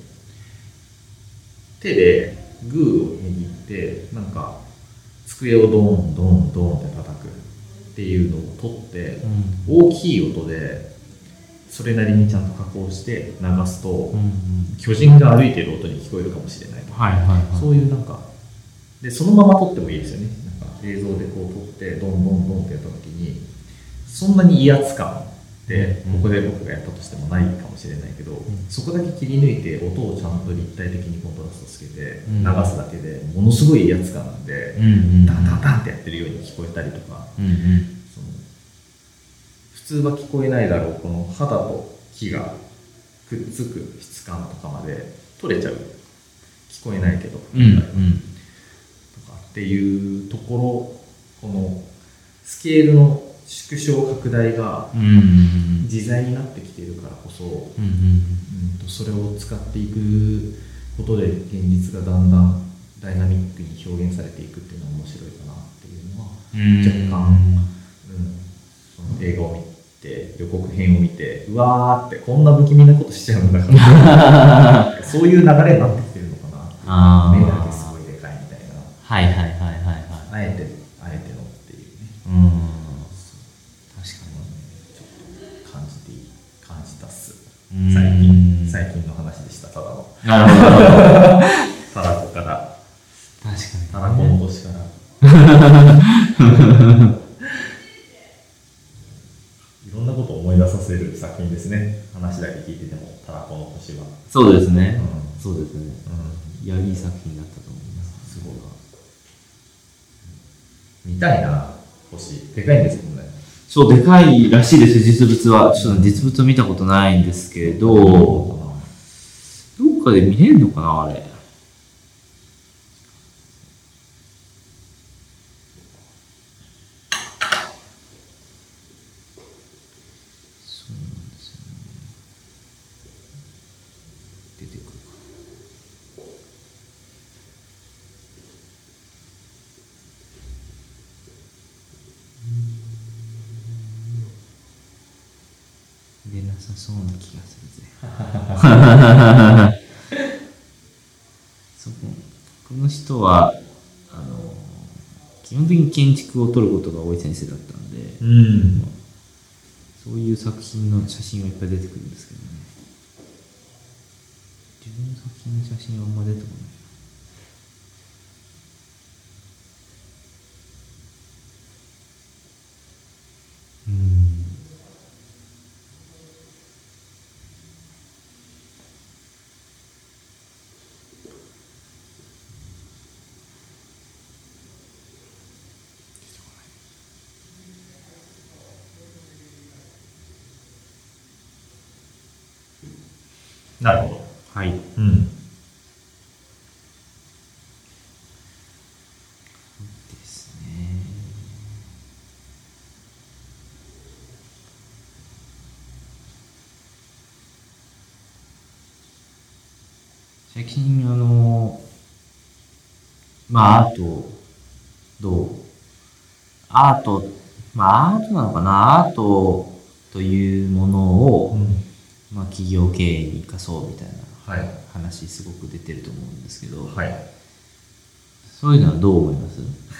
S2: 手でグーを握ってなんか机をドーンドーンドーンって叩くっていうのを取って、うん、大きい音でそれなりにちゃんと加工して流すと、うんうん、巨人が歩いてる音に聞こえるかもしれないとか、はいはいはい、そういうなんかでそのまま撮ってもいいですよね。なんか映像でこう撮ってドンドンドンってやった時にそんなに威圧感でここで僕がやったとしてもないかもしれないけど、うん、そこだけ切り抜いて音をちゃんと立体的にコントラストつけて流すだけでものすごい威圧感なんで、うん、ダンダンダンってやってるように聞こえたりとか、うんうん、その普通は聞こえないだろうこの肌と木がくっつく質感とかまで取れちゃう聞こえないけど、うんうん、とかっていうところこのスケールの縮小拡大が自在になってきているからこそ、うんうんうん、それを使っていくことで現実がだんだんダイナミックに表現されていくっていうのは面白いかなっていうのは、うん、若干、うん、その映画を見て予告編を見てうわーってこんな不気味なことしちゃうんだからそういう流れになってきてるのかな。あ目だけすごいでかいみたいな。はいはいはいはいはい。あしたっす。最近最近の話でした。ただの
S1: なるほど
S2: たらこから
S1: 確かに、ね、
S2: たらこの年からいろんなことを思い出させる作品ですね。話だけ聞いててもたらこの年は。
S1: そうですね、
S2: うん、
S1: そうですね、うん、いやいい作品だったと思います。
S2: すごい見たいな。星でかいんですけどね。
S1: そう、でかいらしいです。実物はちょっと実物は見たことないんですけど、どっかで見れるのかなあれ。そうなんですよね。出てくるかな。出なさそうな気がするぜ。そここの人はあの基本的に建築を撮ることが多い先生だったんで、
S2: うん、
S1: そういう作品の写真はいっぱい出てくるんですけどね。自分の作品の写真はあんま出てこない。うん。
S2: なるほど。
S1: はい。
S2: うん。
S1: ですね。最近あのまあアートどうアートまあアートなのかなアートというものを、うん、まあ企業経営に生かそうみたいな話すごく出てると思うんですけど、
S2: はい、
S1: そういうのはどう思います？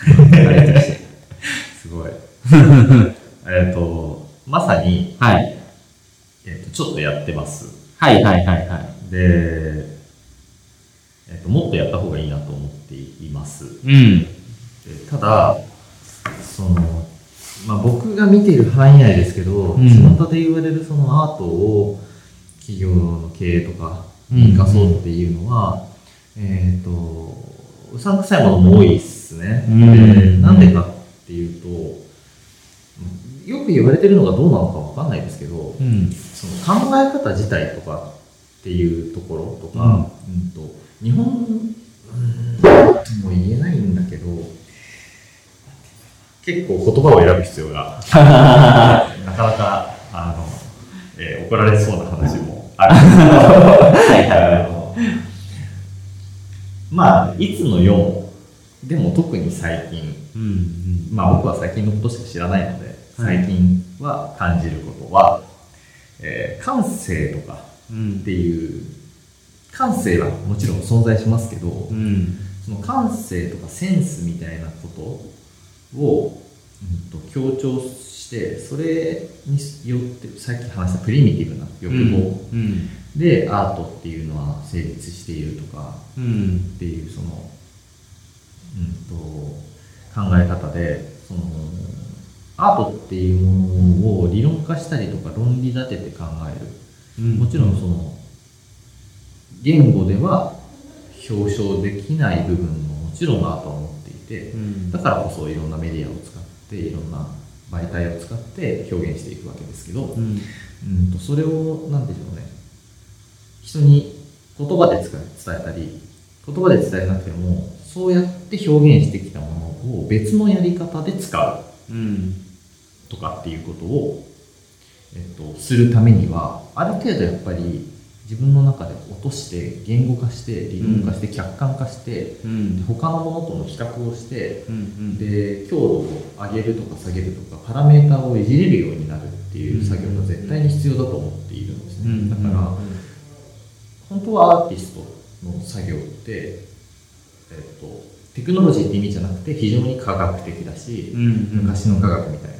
S2: すごい。えっとまさに、
S1: はい、
S2: えー、とちょっとやってます。
S1: はいはいはいはい。
S2: で、えー、ともっとやった方がいいなと思っています。
S1: うん、で
S2: ただその、まあ、僕が見ている範囲内ですけど、
S1: うん、
S2: 巷で言われるそのアートを企業の経営とかに生かそうっていうのは、うん、えっ、ー、とうさんくさいものも多いですね。うん、でなんでかっていうとよく言われてるのがどうなのかわかんないですけど、うん、その考え方自体とかっていうところとか、うんうん、と日本、うん、もう言えないんだけど結構言葉を選ぶ必要がなかなかあの、えー、怒られそうな話もあるんですけどはいはい、まあいつの世もでも特に最近、うんうん、まあ僕は最近のことしか知らないので最近は感じることは、えー、感性とかっていう、うん、感性はもちろん存在しますけど、うん、その感性とかセンスみたいなことを、うん、と強調してそれによってさっき話したプリミティブな欲望でアートっていうのは成立しているとかっていうその、うん、と考え方でそのアートっていうものを理論化したりとか論理立てて考える、うん、もちろんその言語では表彰できない部分ももちろんアートは持っていて、うん、だからこそいろんなメディアを使っていろんな媒体を使って表現していくわけですけど、うん、うんとそれを何でしょうね人に言葉で伝えたり言葉で伝えなくてもそうやって表現してきたものを別のやり方で使う、うんとかっていうことを、えっと、するためにはある程度やっぱり自分の中で落として言語化して理論化して客観化して、うん、他のものとの比較をして、うんうん、で強度を上げるとか下げるとかパラメータをいじれるようになるっていう作業が絶対に必要だと思っているんですね、うん、だから、うん、本当はアーティストの作業って、えっと、テクノロジーって意味じゃなくて非常に科学的だし、うんうん、昔の科学みたいなつ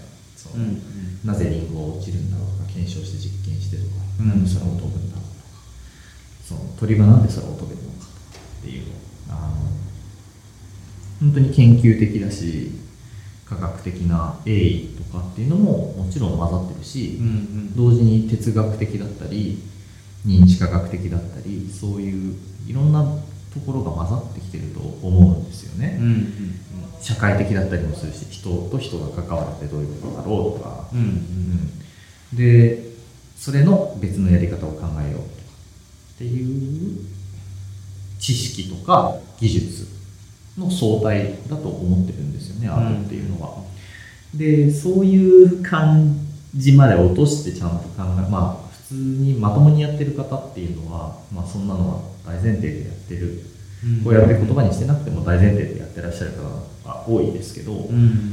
S2: その、うん、なぜリンゴが落ちるんだろうとか検証して実験してとか、うん、なんで空を飛ぶんだろうとか、その鳥はなんで空を飛べるのかとかっていうのあの本当に研究的だし科学的な鋭意とかっていうのももちろん混ざってるし、うんうん、同時に哲学的だったり認知科学的だったりそういういろんなところが混ざってきてると思うんですよね、うんうんうん、社会的だったりもするし人と人が関わるってどういうことだろうとか、うんうんうん、でそれの別のやり方を考えようとかっていう知識とか技術の相対だと思ってるんですよね、アートっていうのは、うん、でそういう感じまで落としてちゃんと考えまあ普通にまともにやってる方っていうのは、まあ、そんなのは大前提でやってる、うん、こうやって言葉にしてなくても大前提でやってらっしゃる方が多いですけど、うん、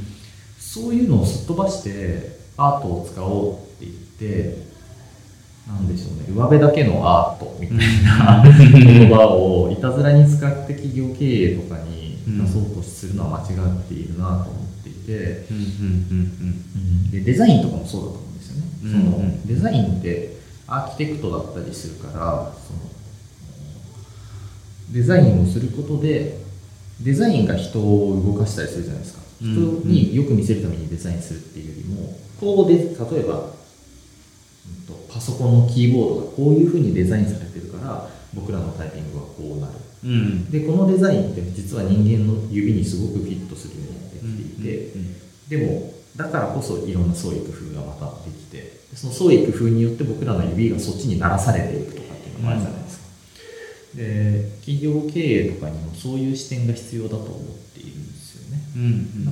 S2: そういうのをすっ飛ばしてアートを使おうって言ってなんでしょうね上辺だけのアートみたいな、うん、言葉をいたずらに使って企業経営とかに出そうとするのは間違っているなと思っていて、うんうんうん、でデザインとかもそうだと思うんですよね、うんうん、そのデザインってアーキテクトだったりするからそのデザインをすることでデザインが人を動かしたりするじゃないですか、うんうん、人によく見せるためにデザインするっていうよりもこうで例えばパソコンのキーボードがこういう風にデザインされてるから僕らのタイピングはこうなる、うん、でこのデザインって実は人間の指にすごくフィットするようにできていて、うんうんうん、でもだからこそいろんな創意工夫がまたできてその創意工夫によって僕らの指がそっちに鳴らされていくとかっていうのもあるじゃないですか、うん、で企業経営とかにもそういう視点が必要だと思っているんですよね、うんうん、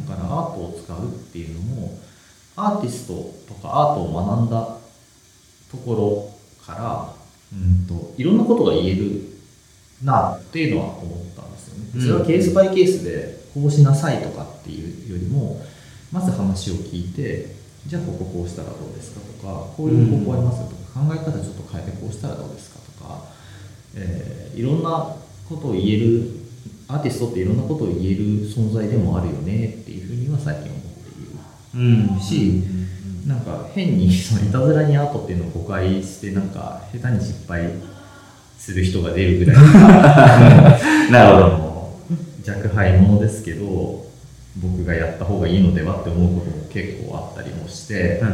S2: だからアートを使うっていうのもアーティストとかアートを学んだところから、うんと、いろんなことが言えるなっていうのは思ったんですよね。それはケースバイケースでこうしなさいとかっていうよりもまず話を聞いてじゃあこここうしたらどうですかとかこういう方法ありますよとか、うん、考え方ちょっと変えてこうしたらどうですかとか、えー、いろんなことを言えるアーティストっていろんなことを言える存在でもあるよねっていうふうには最近思っている、うん、し、うん、なんか変にそのいたずらにアートっていうのを誤解してなんか下手に失敗する人が出るぐらいなるほど若輩者ですけど僕がやった方がいいのではって思うことも結構あったりもして、うんうんうん、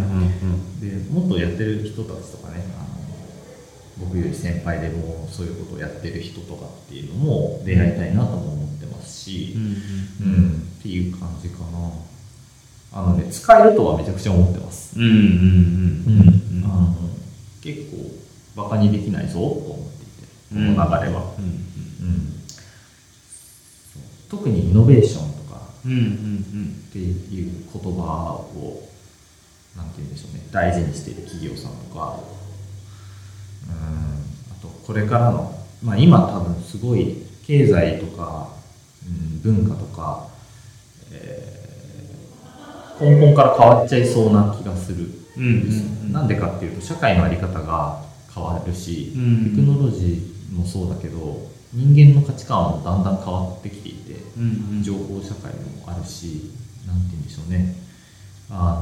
S2: でもっとやってる人たちとかねあの僕より先輩でもそういうことをやってる人とかっていうのも出会いたいなとも思ってますし、うんうんうん、っていう感じかな。あのね使えるとはめちゃくちゃ思ってます。うんうんうんうん、あの結構バカにできないぞと思っていてこの流れは、うんうんうん、特にイノベーションとかっていう言葉をなんて言うんでしょうね大事にしている企業さんとかうんあとこれからの、まあ、今多分すごい経済とか、うん、文化とか、えー、根本から変わっちゃいそうな気がするんです、うんうんうん、なんでかっていうと社会の在り方が変わるし、うん、テクノロジーもそうだけど人間の価値観もだんだん変わってきていて、うんうん、情報社会もあるしなんて言うんでしょうねあ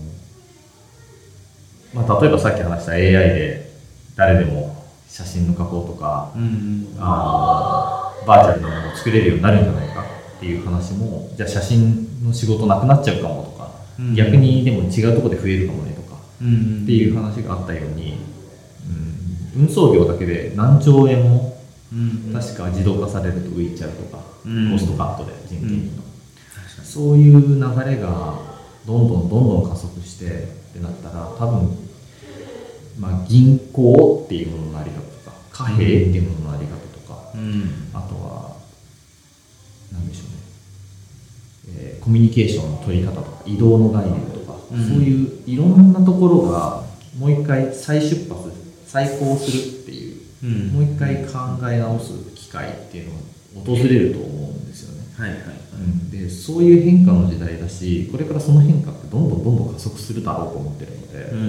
S2: の、まあ、例えばさっき話した エーアイ で誰でも写真の加工とか、うんうん、あのバーチャルなものを作れるようになるんじゃないかっていう話もじゃあ写真の仕事なくなっちゃうかもとか、うんうん、逆にでも違うところで増えるかもねとか、うんうん、っていう話があったように、うん、運送業だけで何兆円も確か自動化されると浮いちゃうとか、うん、コストカットで人件費の、うん、そういう流れがどんどんどんどん加速してってなったら多分、まあ、銀行っていうもののあり方とか貨幣っていうもののあり方とか、うん、あとは何でしょうね、えー、コミュニケーションの取り方とか移動の概念とか、うん、そういういろんなところがもう一回再出発再考するっていう、うん、もう一回考え直す機会っていうのが訪れると思うんですよね、はいはいはいうん、でそういう変化の時代だしこれからその変化ってどんどんどんどん加速するだろうと思ってるので、うん、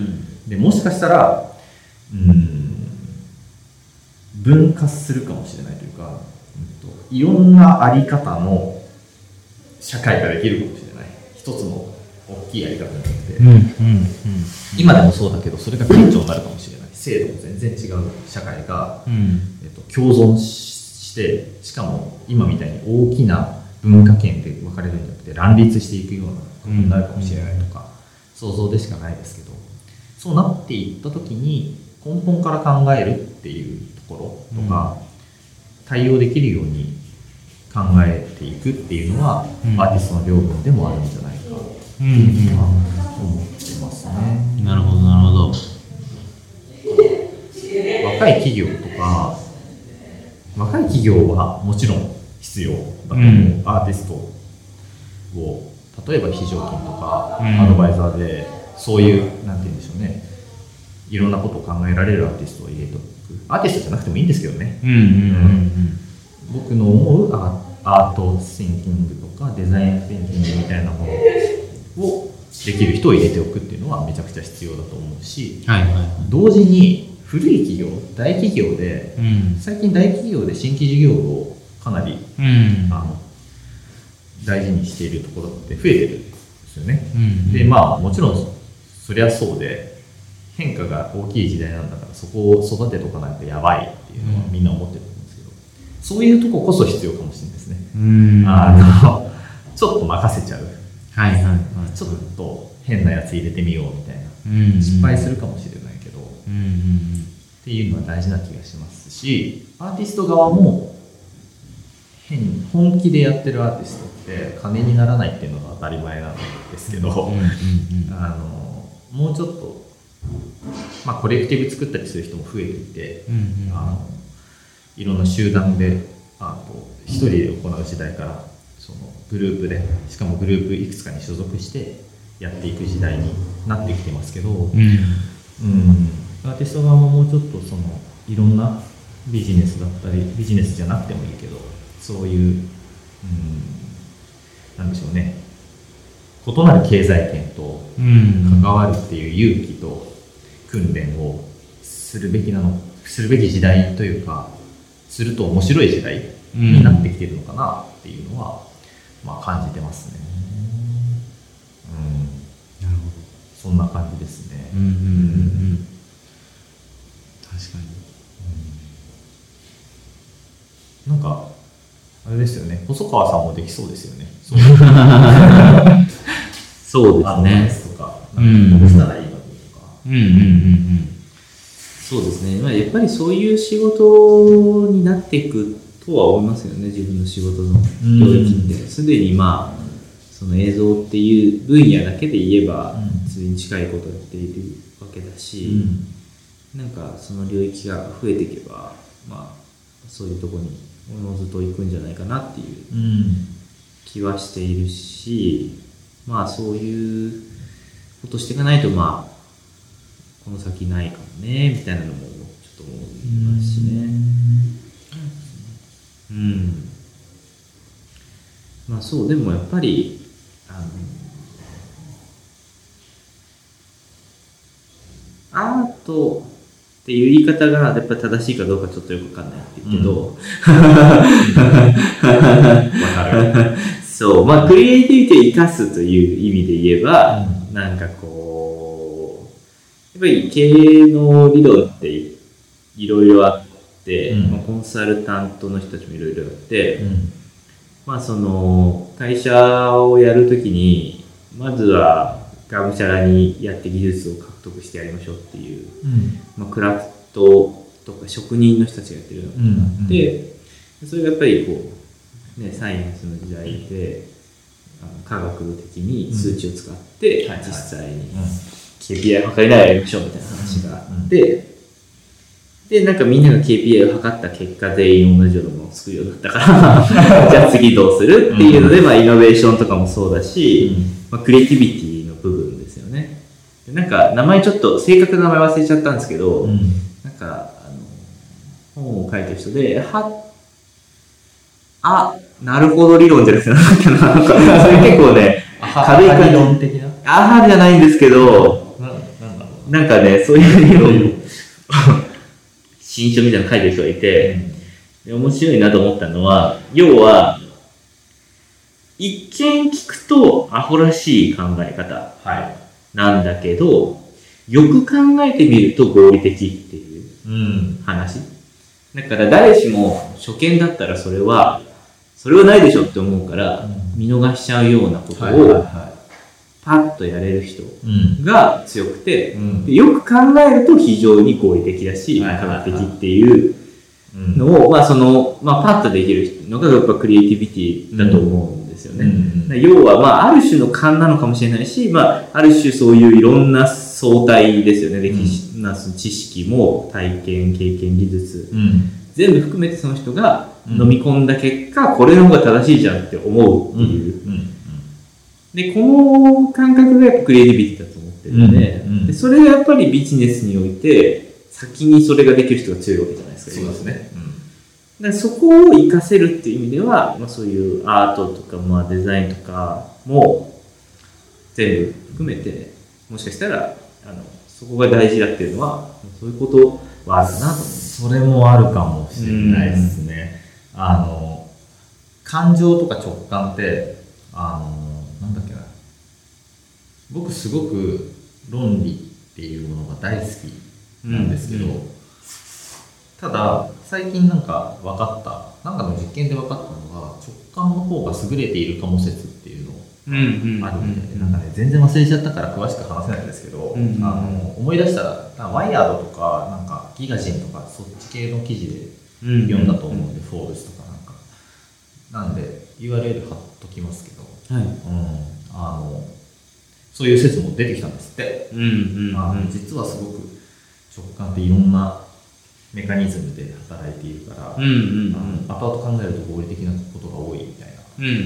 S2: でもしかしたらうん分割するかもしれないというか、うん、といろんなあり方の社会ができるかもしれない一つの大きいやり方じゃなくて、
S1: うんうんうん、
S2: 今でもそうだけどそれが顕著になるかもしれない。制度も全然違う社会が、うんえっと、共存して、しかも今みたいに大きな文化圏で分かれるんじゃなくて乱立していくようなことになるかもしれないとか、うんうん、想像でしかないですけど、そうなっていった時に根本から考えるっていうところとか、うん、対応できるように考えていくっていうのは、うん、アーティストの領分でもあるんじゃないかっていうのは思ってますね。
S1: うんうん、なるほどなるほど。
S2: 若い企業とか若い企業はもちろん必要だと思う、うん、アーティストを例えば非常勤とか、うん、アドバイザーでそういうなんて言うんでしょうね、いろんなことを考えられるアーティストを入れておく。アーティストじゃなくてもいいんですけどね、うんうんうんうん、僕の思うアートシンキングとかデザインシンキングみたいなものをできる人を入れておくっていうのはめちゃくちゃ必要だと思うし、はいはいはい、同時に古い企業、大企業で、うん、最近大企業で新規事業をかなり、うん、あの大事にしているところって増えてるんですよね、うんうん、でまあもちろんそりゃそうで変化が大きい時代なんだからそこを育てておかないとやばいっていうのはみんな思ってると思うんですけど、そういうとここそ必要かもしれないですね、うん、あのちょっと任せちゃう、はいはいはい、ちょっと変なやつ入れてみようみたいな、うんうん、失敗するかもしれないけど、うんうんうん、っていうのは大事な気がしますし、アーティスト側も変に本気でやってるアーティストって金にならないっていうのが当たり前なんですけど、うんうんうん、あのもうちょっと、まあ、コレクティブ作ったりする人も増えていて、うんうん、あのいろんな集団でアートを一人で行う時代からそのグループで、しかもグループいくつかに所属してやっていく時代になってきてますけど、うんうん、アーティスト側ももうちょっとそのいろんなビジネスだったり、ビジネスじゃなくてもいいけど、そういう、うん、なんでしょうね、異なる経済圏と関わるっていう勇気と訓練をするべきなの、するべき時代というか、すると面白い時代になってきているのかなっていうのは、まあ、感じてますね。うん、なるほど。そんな感じですね。うんうんうんうん、
S1: 確かに、
S2: うん。なんかあれですよね。細川さんもできそうですよね。そう
S1: そうですね。
S2: とか、なんかどうしたらいいのとか。うんうんうんうん。
S1: そうですね。まあ、やっぱりそういう仕事になっていくとは思いますよね。自分の仕事の領域ってすでにまあその映像っていう分野だけで言えばそれに近いことをやっているわけだし、うん、なんかその領域が増えていけばまあそういうところにおのずと行くんじゃないかなっていう気はしているし、まあそういうことしていかないとまあこの先ないかもねみたいなのもちょっと思いますしね。うん。まあそうでもやっぱりあのアートっていう言い方がやっぱり正しいかどうかちょっとよくわかんないけど、わ、うん、かる。そう、まあクリエイティビティを生かすという意味で言えば、うん、なんかこうやっぱり経営の理論っていろいろあって、うんまあ、コンサルタントの人たちもいろいろあって、うん、まあその会社をやるときにまずはがむしゃらにやって技術を獲得してやりましょうっていう、うんまあ、クラフトとか職人の人たちがやってるのがあって、うんうん、それがやっぱりこう、ね、サイエンスの時代であの科学的に数値を使って実際に ケーピーアイ を測りながらやりましょうみたいな話があって、うんうん、でなんかみんなが ケーピーアイ を測った結果全員同じようなものを作るようになったからじゃあ次どうするっていうので、まあ、イノベーションとかもそうだし、まあ、クリエイティビティの部分ですよね。でなんか名前ちょっと正確な名前忘れちゃったんですけど、うん、なんかあの本を書いてる人ではあなるほど理論じゃないですかなんかそれ結構ね軽い感じ理論的なあはじゃないんですけど な, なんだろうなんかねそういう理論新書みたいなの書いてる人がいて、うん、で面白いなと思ったのは要は一見聞くとアホらしい考え方なんだけど、はい、よく考えてみると合理的っていう話、うん、だから誰しも初見だったらそれはそれはないでしょって思うから見逃しちゃうようなことをパッとやれる人が強くて、うん、でよく考えると非常に合理的だし科学的っていうのを、まあそのまあ、パッとできるのがやっぱクリエイティビティだと思うんですよね、うんうん、要は、まあ、ある種の勘なのかもしれないし、まあ、ある種そういういろんな相対ですよね、歴史な知識も体験経験技術、うん、全部含めてその人が飲み込んだ結果、うん、これの方が正しいじゃんって思うっていう、うんうんうん、でこの感覚がやっぱクリエイティビティだと思ってるので、うんうん、でそれがやっぱりビジネスにおいて先にそれができる人が強いわけじゃないですか。
S2: そうですね、
S1: うん、でそこを活かせるっていう意味では、まあ、そういうアートとか、まあ、デザインとかも全部含めてもしかしたらあのそこが大事だっていうのはそういうことはあるかなと思います。
S2: それもあるかもしれないですね、うん、あの感情とか直感ってあのなんだっけな、僕すごく論理っていうものが大好きなんですけど、うんうん、ただ最近なんか分かったなんかの実験で分かったのが直感の方が優れているかも説っていうのがあるみたいで、なんかね全然忘れちゃったから詳しく話せないんですけど、うんうん、あの思い出したらワイヤードとかなんかギガジンとかそっち系の記事で読んだと思うんで、うんうん、フォーブスとかなんかなんで ユーアールエル 貼っときますけど、はい、うん、あのそういう説も出てきたんですって、うんうんうん、あの実はすごく直感っていろんなメカニズムで働いているから、うんうんうん、後々考えると合理的なことが多いみたいな、うんうんうん、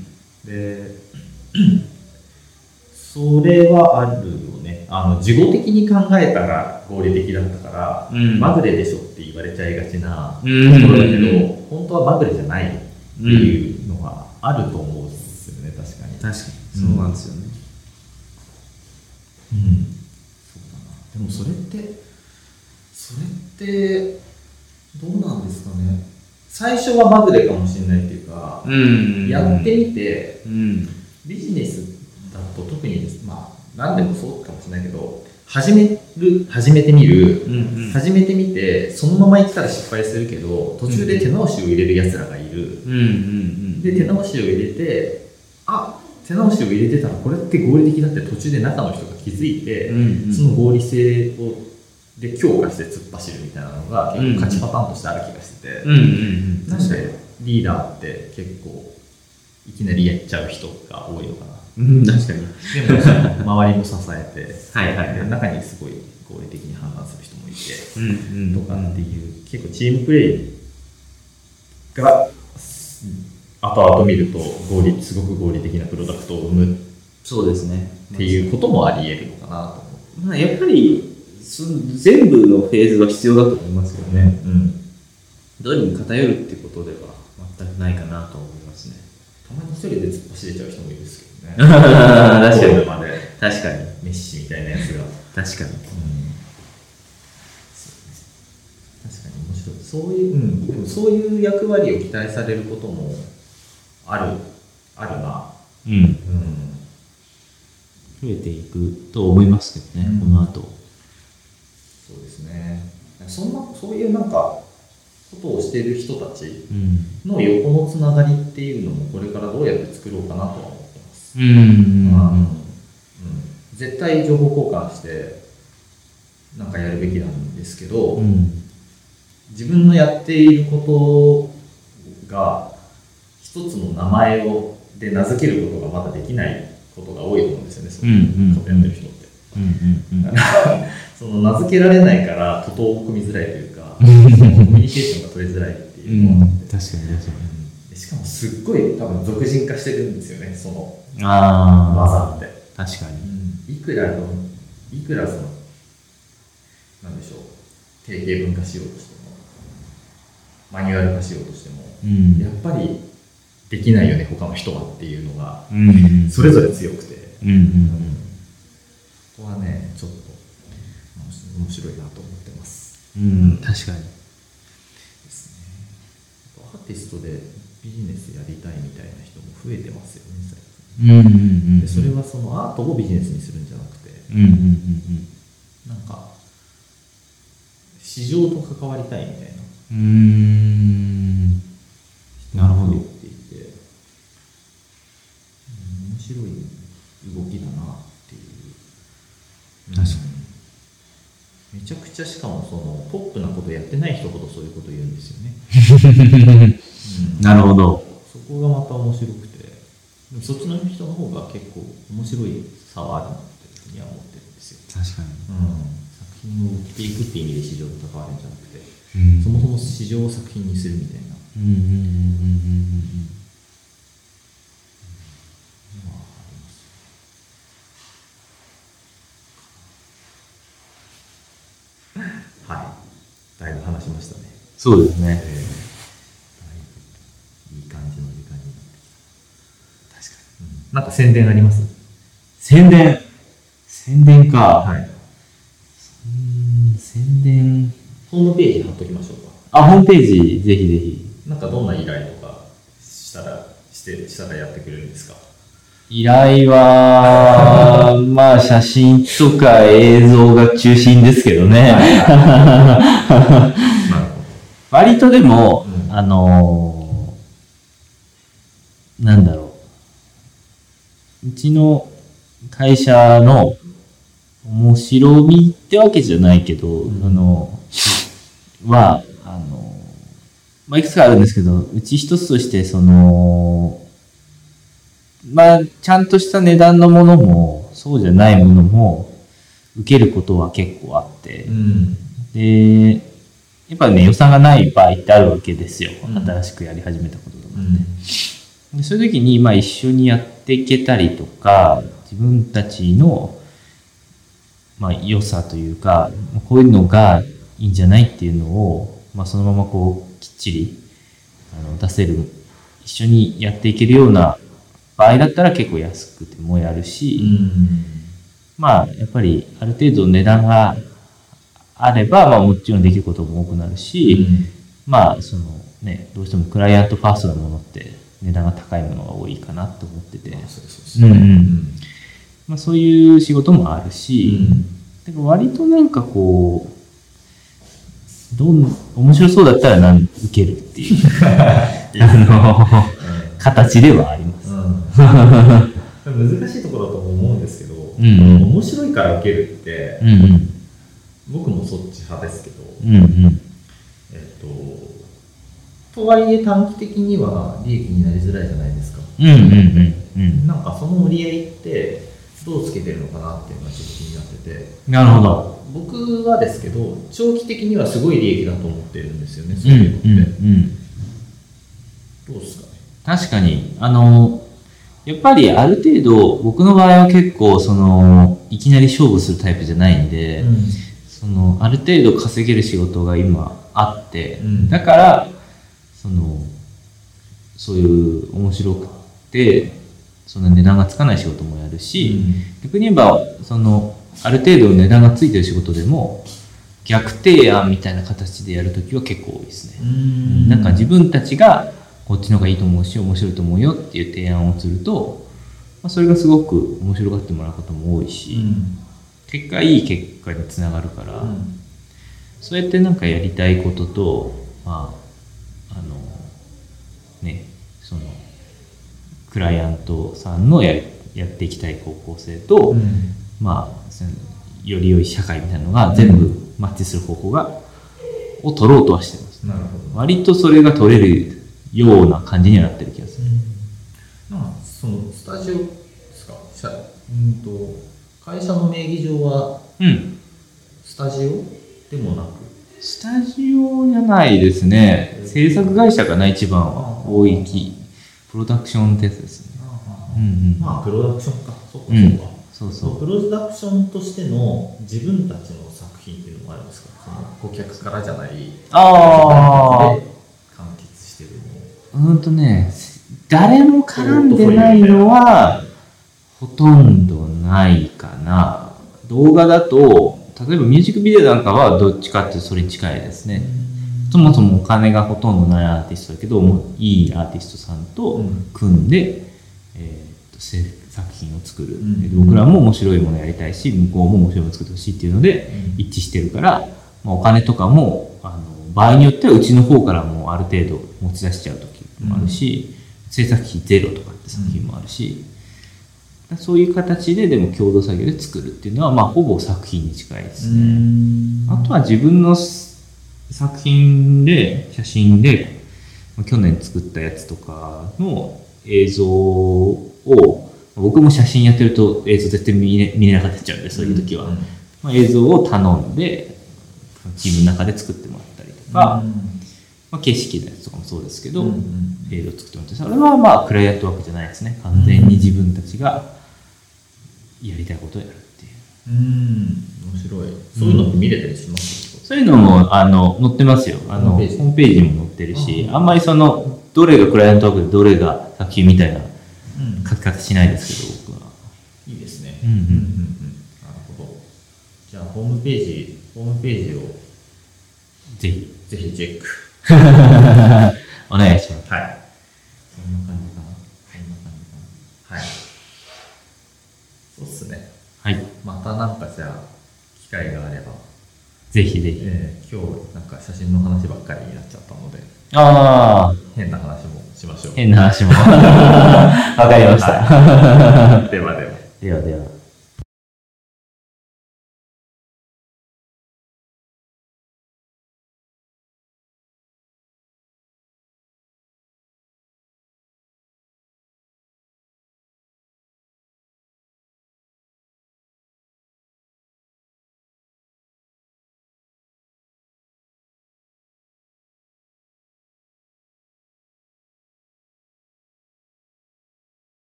S2: でそれはあるよね。あの事後的に考えたら合理的だったから、うん、まぐれでしょって言われちゃいがちなところだけど、うんうんうん、本当はまぐれじゃないっていうのがあると思うんですよね。確かに
S1: 確かにそうなんですよね、
S2: うん、うん、そうだな。でもそれってそれってどうなんですかね。最初はまぐれかもしれないっていうか、うんうんうん、やってみて、うん、ビジネスだと特にです、まあ何でもそうかもしれないけど、始める始めてみる、うんうん、始めてみてそのまま行ったら失敗するけど途中で手直しを入れるやつらがいる、うんうんうん、で手直しを入れてあ手直しを入れてたらこれって合理的だって途中で中の人が気づいて、うんうん、その合理性をで強化して突っ走るみたいなのが結構勝ちパターンとしてある気がしてて、うんうんうん、なんでリーダーって結構いきなりやっちゃう人が多いのかな、
S1: うん、確かに。
S2: でも周りも支えてはいはい、はい、中にすごい合理的に判断する人もいて、うんうん、とかっていう結構チームプレイが後々見ると合理すごく合理的なプロダクトを生む
S1: そうですね
S2: っていうこともあり得るのかなと思う。
S1: まあ、やっぱり全部のフェーズが必要だと思いますよね、うん、どれに偏るってことでは全くないかなと思いますね。
S2: たまに一人で突っ走れちゃう人もいるんですけどね
S1: 確かに
S2: まで
S1: 確かに
S2: メッシみたいなやつが
S1: 確かに、うん、
S2: 確かに面白い。そういう、うん、でもそういう役割を期待されることもあるあるな、うんうん、
S1: 増えていくと思いますけどね、うん、この後。
S2: そうですね。そんなそういうなんかことをしている人たちの横のつながりっていうのもこれからどうやって作ろうかなとは思ってます。うんうんうんうん、絶対情報交換してなんかやるべきなんですけど、うん、自分のやっていることが一つの名前をで名付けることがまだできないことが多いと思うんですよね、そういうことやってる人って。うんうんうん、その名付けられないから徒党を組みづらいというかコミュニケーションが取りづらいっていうのがあって、うん、確かに確かに。しかもすっごい多分俗人化してるんですよね、その技って。
S1: 確かに、
S2: うん、いくらのいくらそのなんでしょう定型文化しようとしてもマニュアル化しようとしても、うん、やっぱりできないよね他の人はっていうのがそれぞれ強くて、うんうんうん、ここはねちょっと面白いなと思ってます。
S1: うん、確かに
S2: ですね。アーティストでビビジネスやりたいみたいな人も増えてますよね最
S1: 近。うんうんうん、
S2: でそれはそのアートをビジネスにするんじゃなくて、
S1: うんうんうんうん、
S2: なんか市場と関わりたいみたいな。
S1: うーん、なるほど。
S2: 増えていて、面白い動きだなっていう。
S1: 確か
S2: に。めちゃくちゃしかもそのポップなことやってない人ほどそういうこと言うんですよね。
S1: うん、なるほど。
S2: そこがまた面白くて、でもそっちの人の方が結構面白い差はあるなっていうふうには思ってるんですよ。
S1: 確かに。
S2: うん、作品を売っていくっていう意味で市場と関わるんじゃなくて、
S1: うん、
S2: そもそも市場を作品にするみたいな。
S1: うんうんうんうんうんうん。
S2: はい、だいぶ話しましたね。
S1: そうですね。
S2: えー、いい感じの時間になってきた。確かに。うん、なんか宣伝あります？
S1: 宣伝宣伝か。
S2: はい。
S1: うん、宣伝。
S2: ホームページ貼っときましょうか。
S1: あ、ホームページ、ぜひぜひ。
S2: なんかどんな依頼とかしたら、して、したらやってくれるんですか？
S1: 依頼は、まあ写真とか映像が中心ですけどね。割とでも、うん、あのー、なんだろう。うちの会社の面白みってわけじゃないけど、うん、あの、は、あの、まあ、いくつかあるんですけど、うち一つとして、その、まあ、ちゃんとした値段のものも、そうじゃないものも、受けることは結構あって、うん、で、やっぱね、予算がない場合ってあるわけですよ。うん、新しくやり始めたこととかって。うん、でそういう時に、まあ、一緒にやっていけたりとか、自分たちの、まあ、良さというか、こういうのがいいんじゃないっていうのを、まあ、そのままこう、きっちり、あの、出せる、一緒にやっていけるような場合だったら結構安くてもやるし、うん、まあ、やっぱりある程度値段があれば、まあもちろんできることも多くなるし、うん、まあ、そのね、どうしてもクライアントファーストなものって値段が高いものが多いかなと思ってて、まあそういう仕事もあるし、うん、だから割となんかこう、どん、面白そうだったらなん受けるっていう、あの、形ではあります。
S2: うん、難しいところだと思うんですけど、うんうん、面白いから受けるって、うんうん、僕もそっち派ですけど、うんうん、えっと、とはいえ短期的には利益になりづらいじゃないですか。うんうんうんうん、なんかその売り合いってどうつけてるのかなっていうのがちょっと気になってて。
S1: なるほど。
S2: 僕はですけど、長期的にはすごい利益だと思ってるんですよね、そういうのって。うんうんうん、どうですかね。
S1: 確かに、あの、やっぱりある程度、僕の場合は結構、その、いきなり勝負するタイプじゃないんで、うん、その、ある程度稼げる仕事が今あって、うん、だから、その、そういう面白くて、その値段がつかない仕事もやるし、うん、逆に言えば、その、ある程度値段がついてる仕事でも、逆提案みたいな形でやるときは結構多いですね。うん、なんか自分たちが、こっちの方がいいと思うし面白いと思うよっていう提案をすると、まあ、それがすごく面白がってもらう方も多いし、うん、結果いい結果につながるから、うん、そうやってなんかやりたいことと、まああのね、そのクライアントさんの や, やっていきたい方向性と、うん、まあより良い社会みたいなのが全部マッチする方法が、を取ろうとはしてます。
S2: なるほど。
S1: 割とそれが取れるような感じにはなってる気がする。
S2: うん、まあそのスタジオですか。うんと会社の名義上は、うん、スタジオでもなく。
S1: スタジオじゃないですね。制作会社かな一番は多いきプロダクションってやつですね。
S2: うんうん、まあプロダクションか。そうかそうか。うん、そうそう。プロダクションとしての自分たちの作品っていうのもあるんですか。その顧客からじゃない。ああ。
S1: うんとね、誰も絡んでないのはほとんどないかな。動画だと、例えばミュージックビデオなんかはどっちかっていうとそれに近いですね。 そもそもお金がほとんどないアーティストだけど、もういいアーティストさんと組んで、えー、と作品を作る、うん、僕らも面白いものやりたいし、向こうも面白いもの作ってほしいっていうので一致してるから、まあ、お金とかもあの場合によってはうちの方からもある程度持ち出しちゃう時もあるし、うん、制作費ゼロとかって作品もあるし、うん、そういう形ででも共同作業で作るっていうのは、まあ、ほぼ作品に近いですね。あとは自分の作品で写真で去年作ったやつとかの映像を、僕も写真やってると映像絶対見れ、見れなかったっちゃうんで、そういう時は、うん、まあ、映像を頼んでチームの中で作ってもらったりとか、うん、まあ、景色のやつとかもそうですけど、うんうん、映像を作ってもらって、それはまあクライアントワークじゃないですね。完全に自分たちがやりたいことをやるっていう。
S2: うん、面白い。そういうのって見れたりします？
S1: うん、そういうのもあの載ってますよ。あのホームページにも載ってるし、あんまりそのどれがクライアントワークでどれが作品みたいな書き方しないですけど、僕は。
S2: いいですね。
S1: うんうんうんうん。なる
S2: ほど。じゃあホームページ、ホームページを
S1: ぜひ
S2: ぜひチェック
S1: お願いします。
S2: はい。そんな感じかな。そんな感じかな。はい。そうっすね。
S1: はい。
S2: またなんかじゃあ機会があれば。
S1: ぜひぜひ。
S2: えー、今日なんか写真の話ばっかりになっちゃったので。
S1: ああ。
S2: 変な話もしましょう。
S1: 変な話も。わかりました。
S2: ではでは。
S1: ではでは。